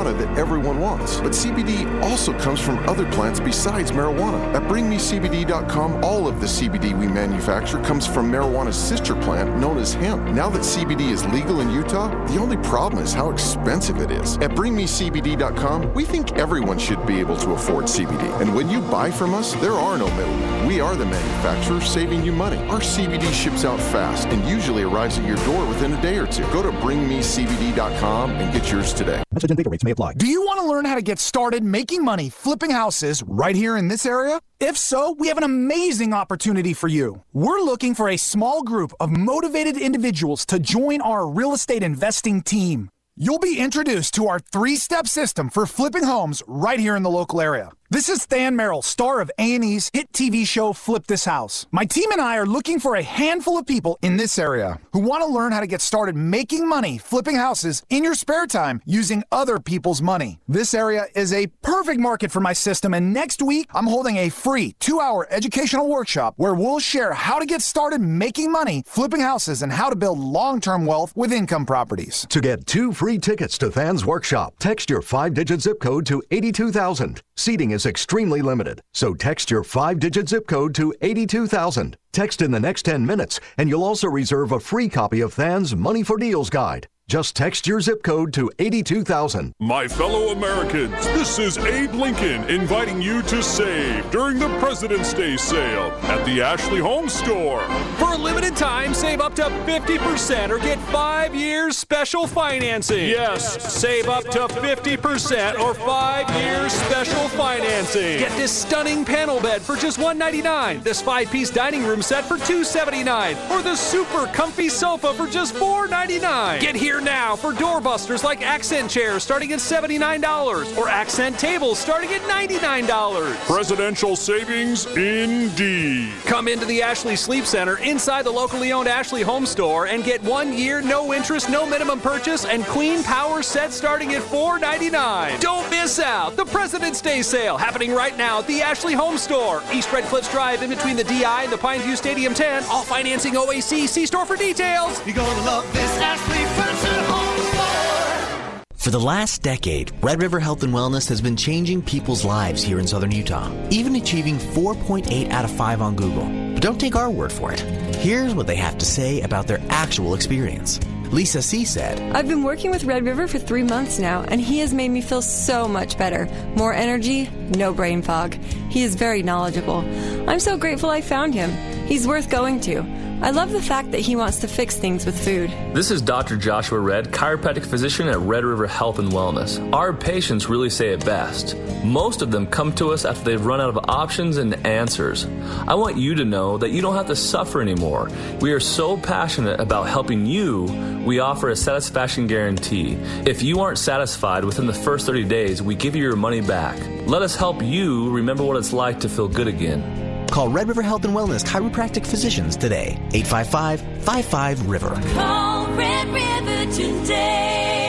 marijuana that everyone wants. But C B D also comes from other plants besides marijuana. At bring me C B D dot com, all of the C B D we manufacture comes from marijuana's sister plant known as hemp. Now that C B D is legal in Utah, the only problem is how expensive it is. At bring me C B D dot com, we think everyone should be able to afford C B D. And when you buy from us, there are no middlemen. We are the manufacturer, saving you money. Our C B D ships out fast and usually arrives at your door within a day or two. Go to bring me C B D dot com and get yours today. Message and data rates may apply. Do you want to learn how to get started making money flipping houses right here in this area? If so, we have an amazing opportunity for you. We're looking for a small group of motivated individuals to join our real estate investing team. You'll be introduced to our three-step system for flipping homes right here in the local area. This is Than Merrill, star of A and E's hit T V show Flip This House. My team and I are looking for a handful of people in this area who want to learn how to get started making money flipping houses in your spare time using other people's money. This area is a perfect market for my system, and next week I'm holding a free two-hour educational workshop where we'll share how to get started making money flipping houses and how to build long-term wealth with income properties. To get two free tickets to Than's workshop, text your five-digit zip code to eighty-two thousand. Seating is extremely limited, so text your five-digit zip code to eighty-two thousand. Text in the next ten minutes, and you'll also reserve a free copy of Than's Money for Deals guide. Just text your zip code to eighty-two thousand. My fellow Americans, this is Abe Lincoln inviting you to save during the President's Day sale at the Ashley Home Store. For a limited time, save up to fifty percent or get five years special financing. Yes, save up to fifty percent or five years special financing. Get this stunning panel bed for just one hundred ninety-nine dollars, this five-piece dining room set for two hundred seventy-nine dollars, or the super comfy sofa for just four hundred ninety-nine dollars. Get here now for doorbusters like accent chairs starting at seventy-nine dollars or accent tables starting at ninety-nine dollars. Presidential savings indeed. Come into the Ashley Sleep Center inside the locally owned Ashley Home Store and get one year, no interest, no minimum purchase, and clean power set starting at four hundred ninety-nine dollars. Don't miss out. The President's Day sale happening right now at the Ashley Home Store, East Red Cliffs Drive in between the D I and the Pineview Stadium ten. All financing O A C. See store for details. You're gonna love this Ashley Furniture Home Store. For the last decade, Red River Health and Wellness has been changing people's lives here in southern Utah, even achieving four point eight out of five on Google. But don't take our word for it. Here's what they have to say about their actual experience. Lisa C. said, I've been working with Red River for three months now, and he has made me feel so much better. More energy, no brain fog. He is very knowledgeable. I'm so grateful I found him. He's worth going to. I love the fact that he wants to fix things with food. This is Doctor Joshua Red, chiropractic physician at Red River Health and Wellness. Our patients really say it best. Most of them come to us after they've run out of options and answers. I want you to know that you don't have to suffer anymore. We are so passionate about helping you, we offer a satisfaction guarantee. If you aren't satisfied within the first thirty days, we give you your money back. Let us help you remember what it's like to feel good again. Call Red River Health and Wellness Chiropractic Physicians today. eight five five, five five, R I V E R. Call Red River today.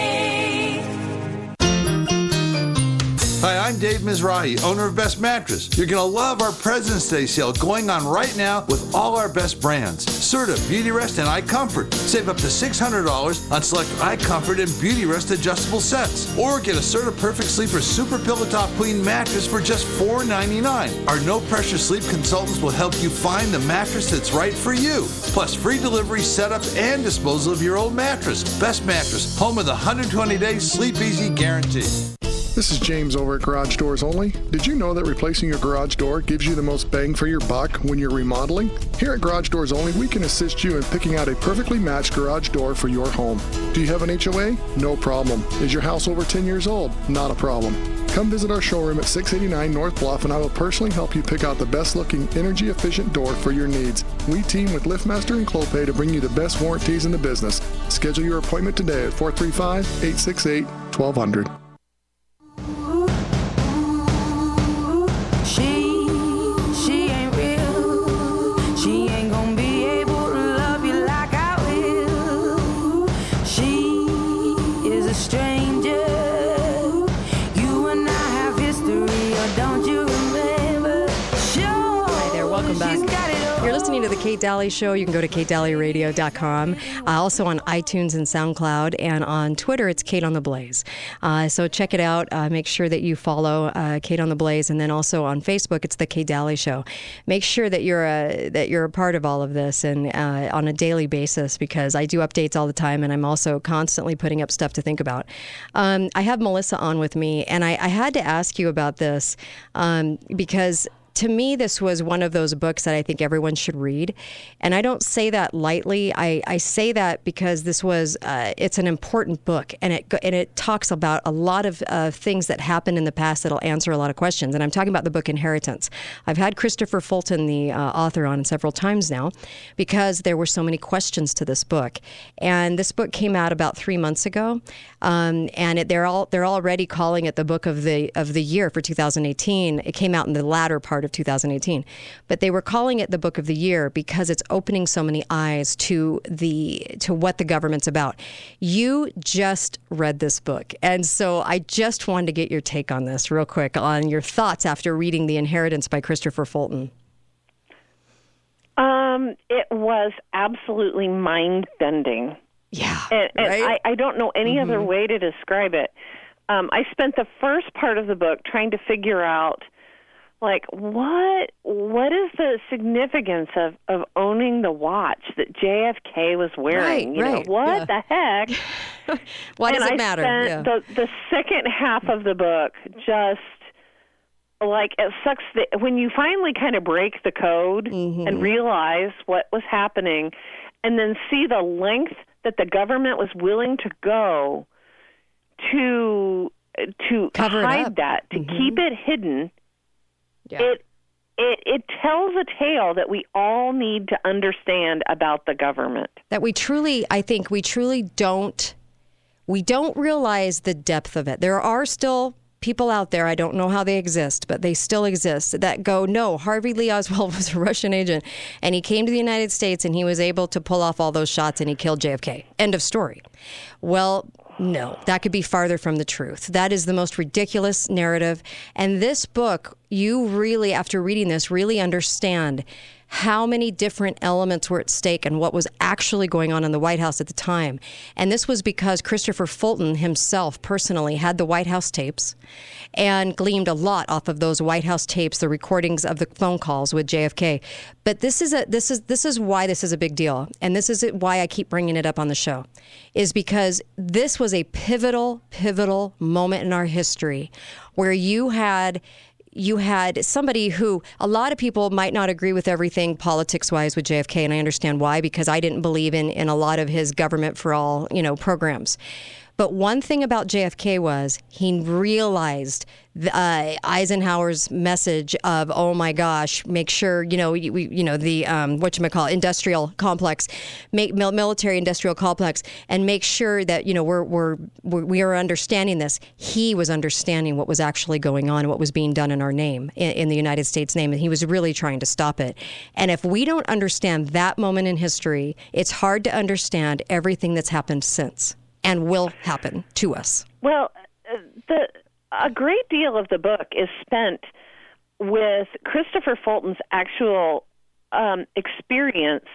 Hi, I'm Dave Mizrahi, owner of Best Mattress. You're going to love our President's Day sale going on right now with all our best brands. Serta, Beautyrest, and iComfort. Save up to six hundred dollars on select iComfort and Beautyrest adjustable sets. Or get a Serta Perfect Sleeper Super Pillow Top Queen mattress for just four hundred ninety-nine dollars. Our no-pressure sleep consultants will help you find the mattress that's right for you. Plus free delivery, setup, and disposal of your old mattress. Best Mattress, home of the one hundred twenty day Sleep Easy Guarantee. This is James over at Garage Doors Only. Did you know that replacing your garage door gives you the most bang for your buck when you're remodeling? Here at Garage Doors Only, we can assist you in picking out a perfectly matched garage door for your home. Do you have an H O A? No problem. Is your house over ten years old? Not a problem. Come visit our showroom at six eighty-nine North Bluff and I will personally help you pick out the best looking energy efficient door for your needs. We team with LiftMaster and Clopay to bring you the best warranties in the business. Schedule your appointment today at four three five, eight six eight, one two zero zero. Kate Daly Show. You can go to kate daly radio dot com. Uh, also on iTunes and SoundCloud. And on Twitter, it's Kate on the Blaze. Uh, so check it out. Uh, make sure that you follow uh, Kate on the Blaze. And then also on Facebook, it's The Kate Daly Show. Make sure that you're a, that you're a part of all of this and uh, on a daily basis, because I do updates all the time, and I'm also constantly putting up stuff to think about. Um, I have Melissa on with me, and I, I had to ask you about this um, because to me, this was one of those books that I think everyone should read. And I don't say that lightly. I, I say that because this was, uh, it's an important book, and it and it talks about a lot of uh, things that happened in the past that'll answer a lot of questions. And I'm talking about the book Inheritance. I've had Christopher Fulton, the uh, author, on several times now because there were so many questions to this book. And this book came out about three months ago. Um, and it, they're all they're already calling it the book of the of the year for two thousand eighteen. It came out in the latter part of two thousand eighteen, but they were calling it the book of the year because it's opening so many eyes to the to what the government's about. You just read this book, and so I just wanted to get your take on this real quick, on your thoughts after reading The Inheritance by Christopher Fulton. Um, it was absolutely mind-bending. Yeah, and, and right? I, I don't know any mm-hmm. other way to describe it. Um, I spent the first part of the book trying to figure out, like, what what is the significance of, of owning the watch that J F K was wearing? Right, you right, know, what yeah. the heck? Why and does it I matter? Spent Yeah. the, the second half of the book just, like, it sucks that when you finally kind of break the code mm-hmm. and realize what was happening, and then see the length that the government was willing to go to to Cover it hide up. that, to Mm-hmm. keep it hidden. Yeah. It it it tells a tale that we all need to understand about the government. That we truly, I think we truly don't, we don't realize the depth of it. There are still people out there, I don't know how they exist, but they still exist, that go, no, Harvey Lee Oswald was a Russian agent, and he came to the United States, and he was able to pull off all those shots, and he killed J F K. End of story. Well, no, that could be farther from the truth. That is the most ridiculous narrative. And this book, you really, after reading this, really understand how many different elements were at stake and what was actually going on in the White House at the time. And this was because Christopher Fulton himself personally had the White House tapes and gleaned a lot off of those White House tapes, the recordings of the phone calls with J F K. But this is a this is this is why this is a big deal, and this is why I keep bringing it up on the show, is because this was a pivotal, pivotal moment in our history where you had you had somebody who a lot of people might not agree with everything politics-wise with J F K, and I understand why, because I didn't believe in, in a lot of his government for all, you know, programs. But one thing about J F K was he realized the, uh, Eisenhower's message of, oh my gosh, make sure, you know, we, you know, the, um, whatchamacallit, industrial complex, make, military industrial complex, and make sure that, you know, we're, we're, we're, we are understanding this. He was understanding what was actually going on and what was being done in our name, in, in the United States name, and he was really trying to stop it. And if we don't understand that moment in history, it's hard to understand everything that's happened since and will happen to us. Well, uh, the a great deal of the book is spent with Christopher Fulton's actual um, experience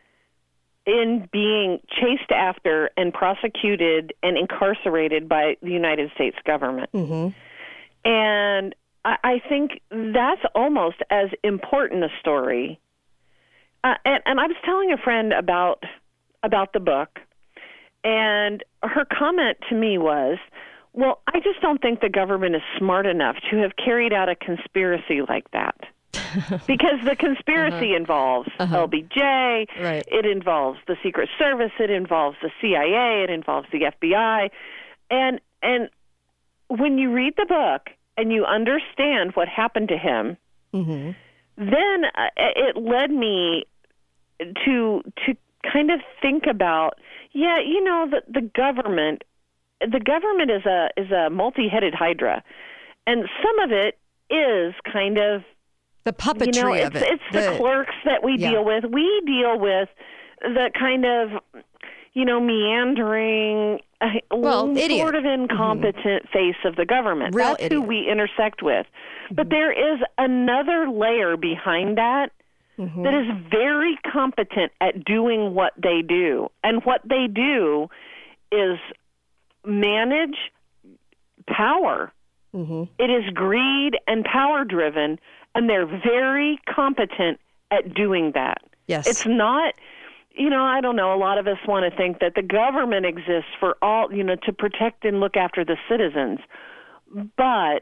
in being chased after and prosecuted and incarcerated by the United States government. Mm-hmm. And I, I think that's almost as important a story. Uh, and, and I was telling a friend about about the book, and her comment to me was, well, I just don't think the government is smart enough to have carried out a conspiracy like that. Because the conspiracy uh-huh. involves uh-huh. L B J, right. It involves the Secret Service, it involves the C I A, it involves the F B I. And and when you read the book and you understand what happened to him, mm-hmm. then uh, it led me to to kind of think about, yeah, you know, the the government, the government is a is a multi-headed hydra, and some of it is kind of the puppetry you know, it's, of it. It's the, the clerks that we yeah. deal with. We deal with the kind of, you know, meandering, uh, well, sort of incompetent mm-hmm. face of the government. Real That's idiot. who we intersect with. Mm-hmm. But there is another layer behind that mm-hmm. that is very competent at doing what they do. And what they do is manage power. Mm-hmm. It is greed and power driven, and they're very competent at doing that. Yes. It's not, you know, I don't know, a lot of us want to think that the government exists for all, you know, to protect and look after the citizens. But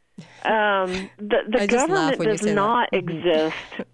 um, the, the government does not mm-hmm. exist.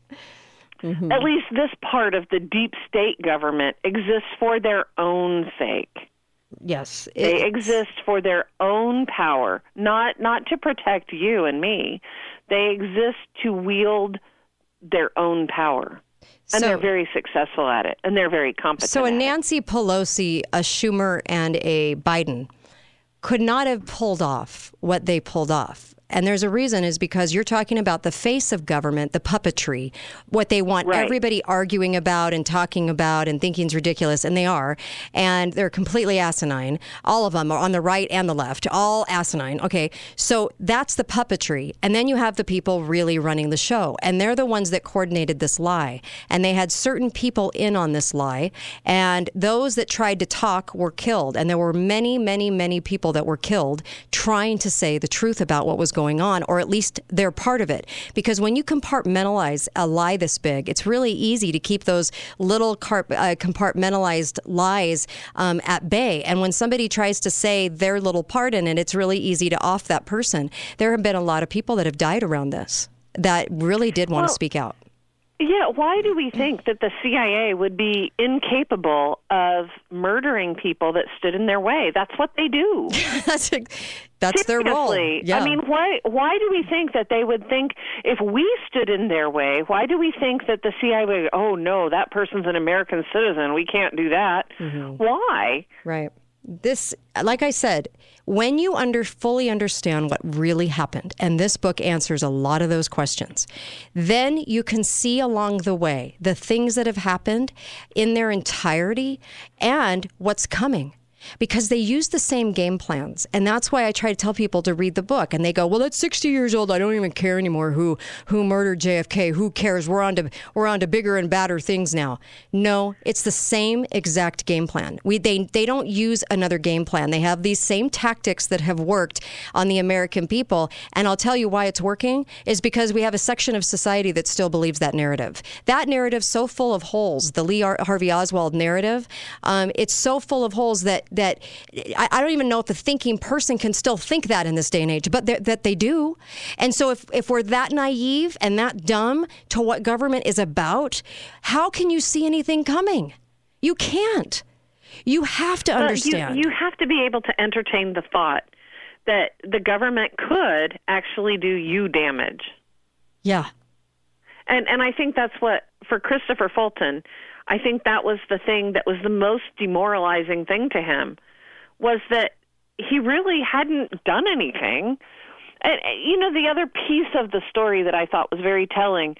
mm-hmm. At least this part of the deep state government exists for their own sake. Yes. They exist for their own power, not not to protect you and me. They exist to wield their own power. And so, they're very successful at it, and they're very competent. So a Nancy Pelosi, a Schumer, and a Biden could not have pulled off what they pulled off. And there's a reason, is because you're talking about the face of government, the puppetry, what they want right. everybody arguing about and talking about and thinking is ridiculous, and they are. And they're completely asinine. All of them are on the right and the left, all asinine. Okay, so that's the puppetry. And then you have the people really running the show. And they're the ones that coordinated this lie. And they had certain people in on this lie. And those that tried to talk were killed. And there were many, many, many people that were killed trying to say the truth about what was going on, or at least they're part of it. Because when you compartmentalize a lie this big, it's really easy to keep those little car- uh, compartmentalized lies um, at bay. And when somebody tries to say their little part in it, it's really easy to off that person. There have been a lot of people that have died around this that really did want well, to speak out. Yeah, why do we think that the C I A would be incapable of murdering people that stood in their way? That's what they do. that's that's their role. Yeah. I mean, why why do we think that they would think if we stood in their way, why do we think that the C I A would, oh, no, that person's an American citizen, we can't do that? Mm-hmm. Why? Right. This, like I said, when you under fully understand what really happened, and this book answers a lot of those questions, then you can see along the way the things that have happened in their entirety and what's coming. Because they use the same game plans. And that's why I try to tell people to read the book. And they go, well, that's sixty years old. I don't even care anymore who who murdered J F K. Who cares? We're on to we're on to bigger and badder things now. No, it's the same exact game plan. We they they don't use another game plan. They have these same tactics that have worked on the American people. And I'll tell you why it's working is because we have a section of society that still believes that narrative. That narrative's so full of holes. The Lee Harvey Oswald narrative, um, it's so full of holes that that I, I don't even know if the thinking person can still think that in this day and age, but that they do. And so if, if we're that naive and that dumb to what government is about, how can you see anything coming? You can't. You have to understand. Uh, you, you have to be able to entertain the thought that the government could actually do you damage. Yeah. And and I think that's what, for Christopher Fulton, I think that was the thing that was the most demoralizing thing to him, was that he really hadn't done anything. And, you know, the other piece of the story that I thought was very telling,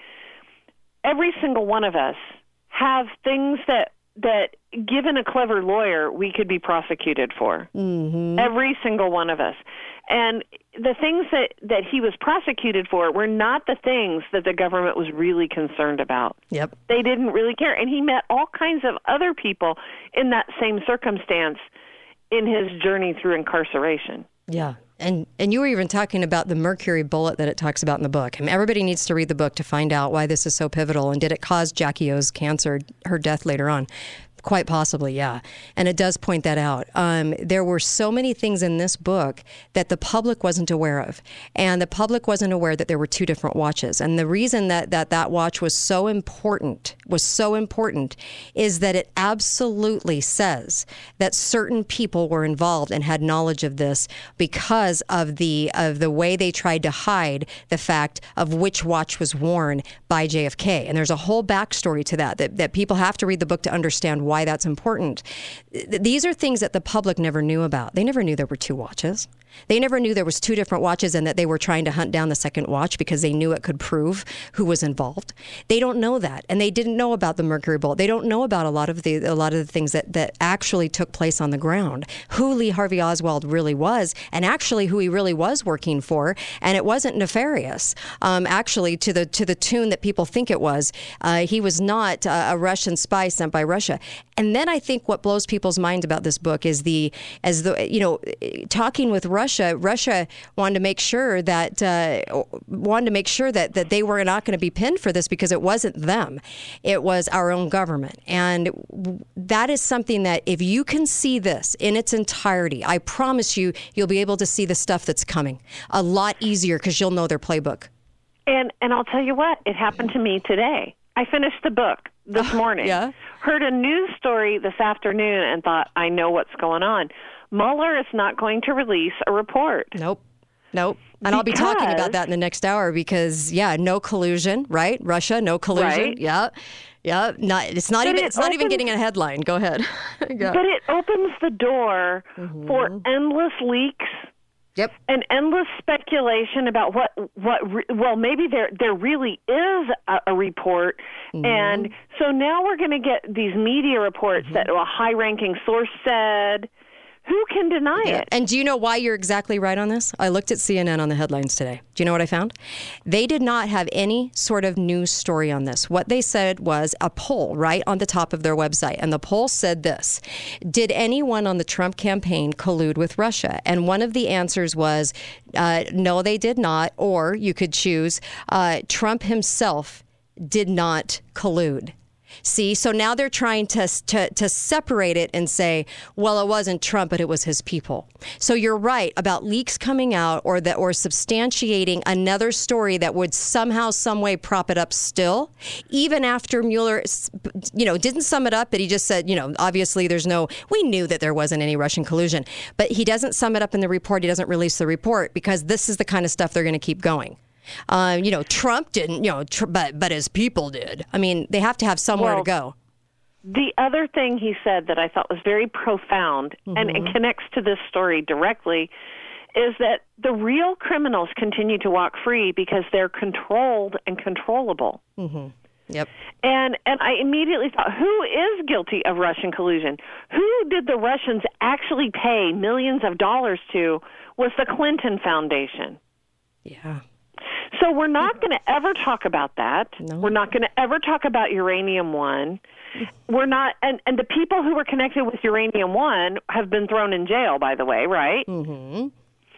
every single one of us have things that, that given a clever lawyer, we could be prosecuted for. Mm-hmm. Every single one of us. And the things that, that he was prosecuted for were not the things that the government was really concerned about. Yep. They didn't really care. And he met all kinds of other people in that same circumstance in his journey through incarceration. Yeah. And and you were even talking about the mercury bullet that it talks about in the book. I mean, everybody needs to read the book to find out why this is so pivotal. And did it cause Jackie O's cancer, her death later on? Quite possibly, yeah. And it does point that out. Um, there were so many things in this book that the public wasn't aware of. And the public wasn't aware that there were two different watches. And the reason that that, that watch was so important, was so important, is that it absolutely says that certain people were involved and had knowledge of this because of the of the way they tried to hide the fact of which watch was worn by J F K. And there's a whole backstory to that, that, that people have to read the book to understand why. why that's important. Th- these are things that the public never knew about. They never knew there were two watches. They never knew there was two different watches and that they were trying to hunt down the second watch because they knew it could prove who was involved. They don't know that, and they didn't know about the Mercury Bolt. They don't know about a lot of the a lot of the things that, that actually took place on the ground. Who Lee Harvey Oswald really was, and actually who he really was working for, and it wasn't nefarious. Um, actually, to the to the tune that people think it was, uh, he was not uh, a Russian spy sent by Russia. And then I think what blows people's minds about this book is the as the you know talking with Russia. Russia, Russia wanted to make sure that uh, wanted to make sure that, that they were not going to be pinned for this because it wasn't them, it was our own government, and that is something that if you can see this in its entirety, I promise you, you'll be able to see the stuff that's coming a lot easier because you'll know their playbook. And and I'll tell you what, it happened to me today. I finished the book this morning. Yeah. Heard a news story this afternoon and thought, I know what's going on. Mueller is not going to release a report. Nope. Nope. And I'll be talking about that in the next hour because, yeah, no collusion, right? Russia, no collusion. Right. Yeah. Yeah. Not, it's not, even, it it's not opens, even getting a headline. Go ahead. Yeah. But it opens the door mm-hmm. for endless leaks. Yep. And endless speculation about what, what well, maybe there there really is a, a report. Mm-hmm. And so now we're going to get these media reports mm-hmm. that a high-ranking source said. Who can deny yeah. it? And do you know why you're exactly right on this? I looked at C N N on the headlines today. Do you know what I found? They did not have any sort of news story on this. What they said was a poll right on the top of their website. And the poll said this: did anyone on the Trump campaign collude with Russia? And one of the answers was uh, no, they did not. Or you could choose uh, Trump himself did not collude. See, so now they're trying to, to to separate it and say, well, it wasn't Trump, but it was his people. So you're right about leaks coming out or that or substantiating another story that would somehow, some way prop it up still, even after Mueller, you know, didn't sum it up, but he just said, you know, obviously there's no, we knew that there wasn't any Russian collusion, but he doesn't sum it up in the report. He doesn't release the report because this is the kind of stuff they're going to keep going. Uh, you know, Trump didn't, you know, tr- but but his people did. I mean, they have to have somewhere well, to go. The other thing he said that I thought was very profound, mm-hmm. and it connects to this story directly, is that the real criminals continue to walk free because they're controlled and controllable. Mm-hmm. Yep. And and I immediately thought, who is guilty of Russian collusion? Who did the Russians actually pay millions of dollars to was the Clinton Foundation. Yeah. So we're not going to ever talk about that. No. We're not going to ever talk about Uranium One. We're not, and, and the people who were connected with Uranium One have been thrown in jail, by the way, right? Mm-hmm.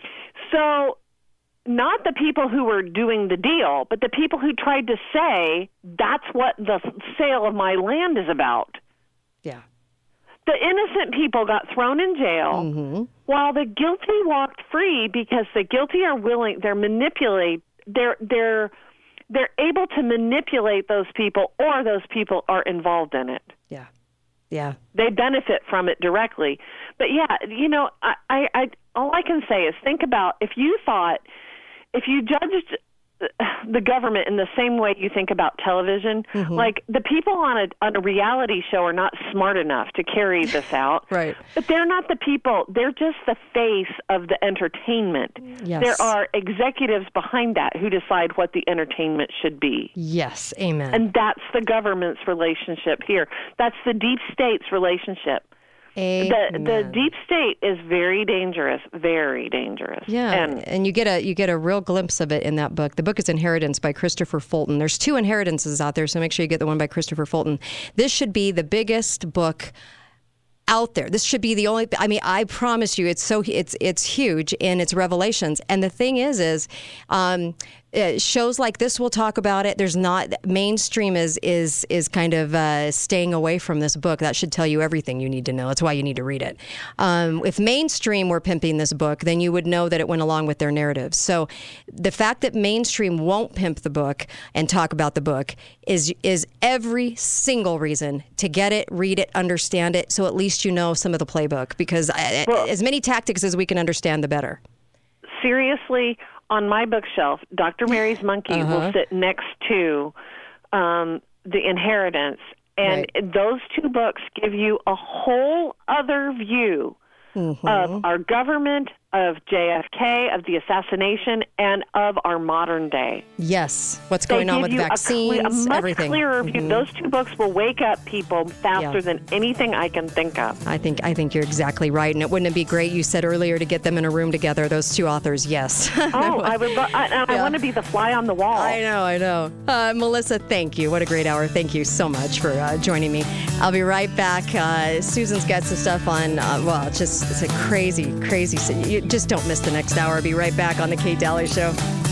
So not the people who were doing the deal, but the people who tried to say that's what the sale of my land is about. Yeah. The innocent people got thrown in jail mm-hmm. while the guilty walked free because the guilty are willing, they're manipulate, they're, they're, they're able to manipulate those people or those people are involved in it. Yeah. Yeah. They benefit from it directly. But yeah, you know, I, I, I all I can say is think about if you thought, if you judged the government in the same way you think about television, mm-hmm. like the people on a on a reality show are not smart enough to carry this out. Right. But they're not the people. They're just the face of the entertainment. Yes. There are executives behind that who decide what the entertainment should be. Yes. Amen. And that's the government's relationship here. That's the deep state's relationship. Amen. The the deep state is very dangerous, very dangerous. Yeah, and, and you get a you get a real glimpse of it in that book. The book is Inheritance by Christopher Fulton. There's two Inheritances out there, so make sure you get the one by Christopher Fulton. This should be the biggest book out there. This should be the only. I mean, I promise you, it's so it's it's huge in its revelations. And the thing is, is um, uh, shows like this will talk about it. There's not mainstream is is is kind of uh, staying away from this book. That should tell you everything you need to know. That's why you need to read it. Um, if mainstream were pimping this book, then you would know that it went along with their narratives. So the fact that mainstream won't pimp the book and talk about the book is is every single reason to get it, read it, understand it. So at least you know some of the playbook, because well, as many tactics as we can understand, the better. Seriously, on my bookshelf, Doctor Mary's Monkey uh-huh. will sit next to um, The Inheritance, And Right. those two books give you a whole other view Mm-hmm. of our government, of J F K, of the assassination, and of our modern day. Yes. What's They going on give with you a vaccines, cle- a much everything. clearer view. Mhm. Those two books will wake up people faster Yeah. than anything I can think of. I think I think you're exactly right, and it wouldn't it be great? You said earlier to get them in a room together. Those two authors, yes. Oh, I would. Lo- I, I Yeah. want to be the fly on the wall. I know, I know. Uh, Melissa, thank you. What a great hour. Thank you so much for uh, joining me. I'll be right back. Uh, Susan's got some stuff on. Uh, well, it's just it's a crazy, crazy. You just don't miss the next hour. I'll be right back on the Kate Daly Show.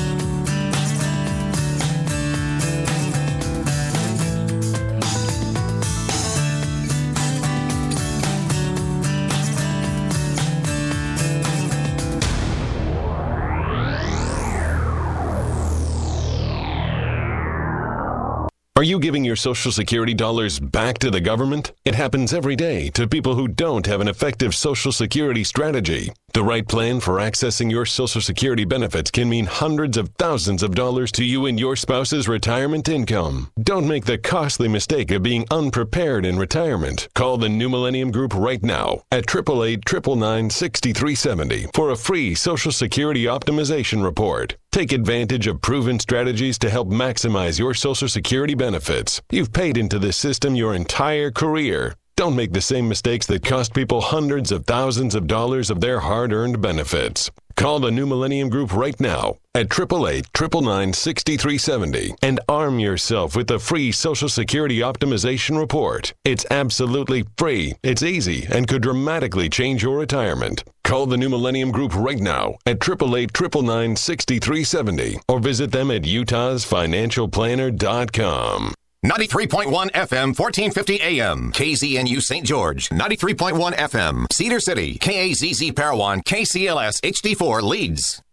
Are you giving your Social Security dollars back to the government? It happens every day to people who don't have an effective Social Security strategy. The right plan for accessing your Social Security benefits can mean hundreds of thousands of dollars to you and your spouse's retirement income. Don't make the costly mistake of being unprepared in retirement. Call the New Millennium Group right now at eight eight eight, nine nine nine, six three seven zero for a free Social Security optimization report. Take advantage of proven strategies to help maximize your Social Security benefits. You've paid into this system your entire career. Don't make the same mistakes that cost people hundreds of thousands of dollars of their hard-earned benefits. Call the New Millennium Group right now at eight eight eight, nine nine nine, six three seven zero and arm yourself with the free Social Security optimization report. It's absolutely free, it's easy, and could dramatically change your retirement. Call the New Millennium Group right now at eight eight eight, nine nine nine, six three seven zero or visit them at utahs financial planner dot com. ninety-three point one F M, fourteen fifty A M, K Z N U Saint George. ninety-three point one F M, Cedar City, K A Z Z Parowan, K C L S H D four Leeds.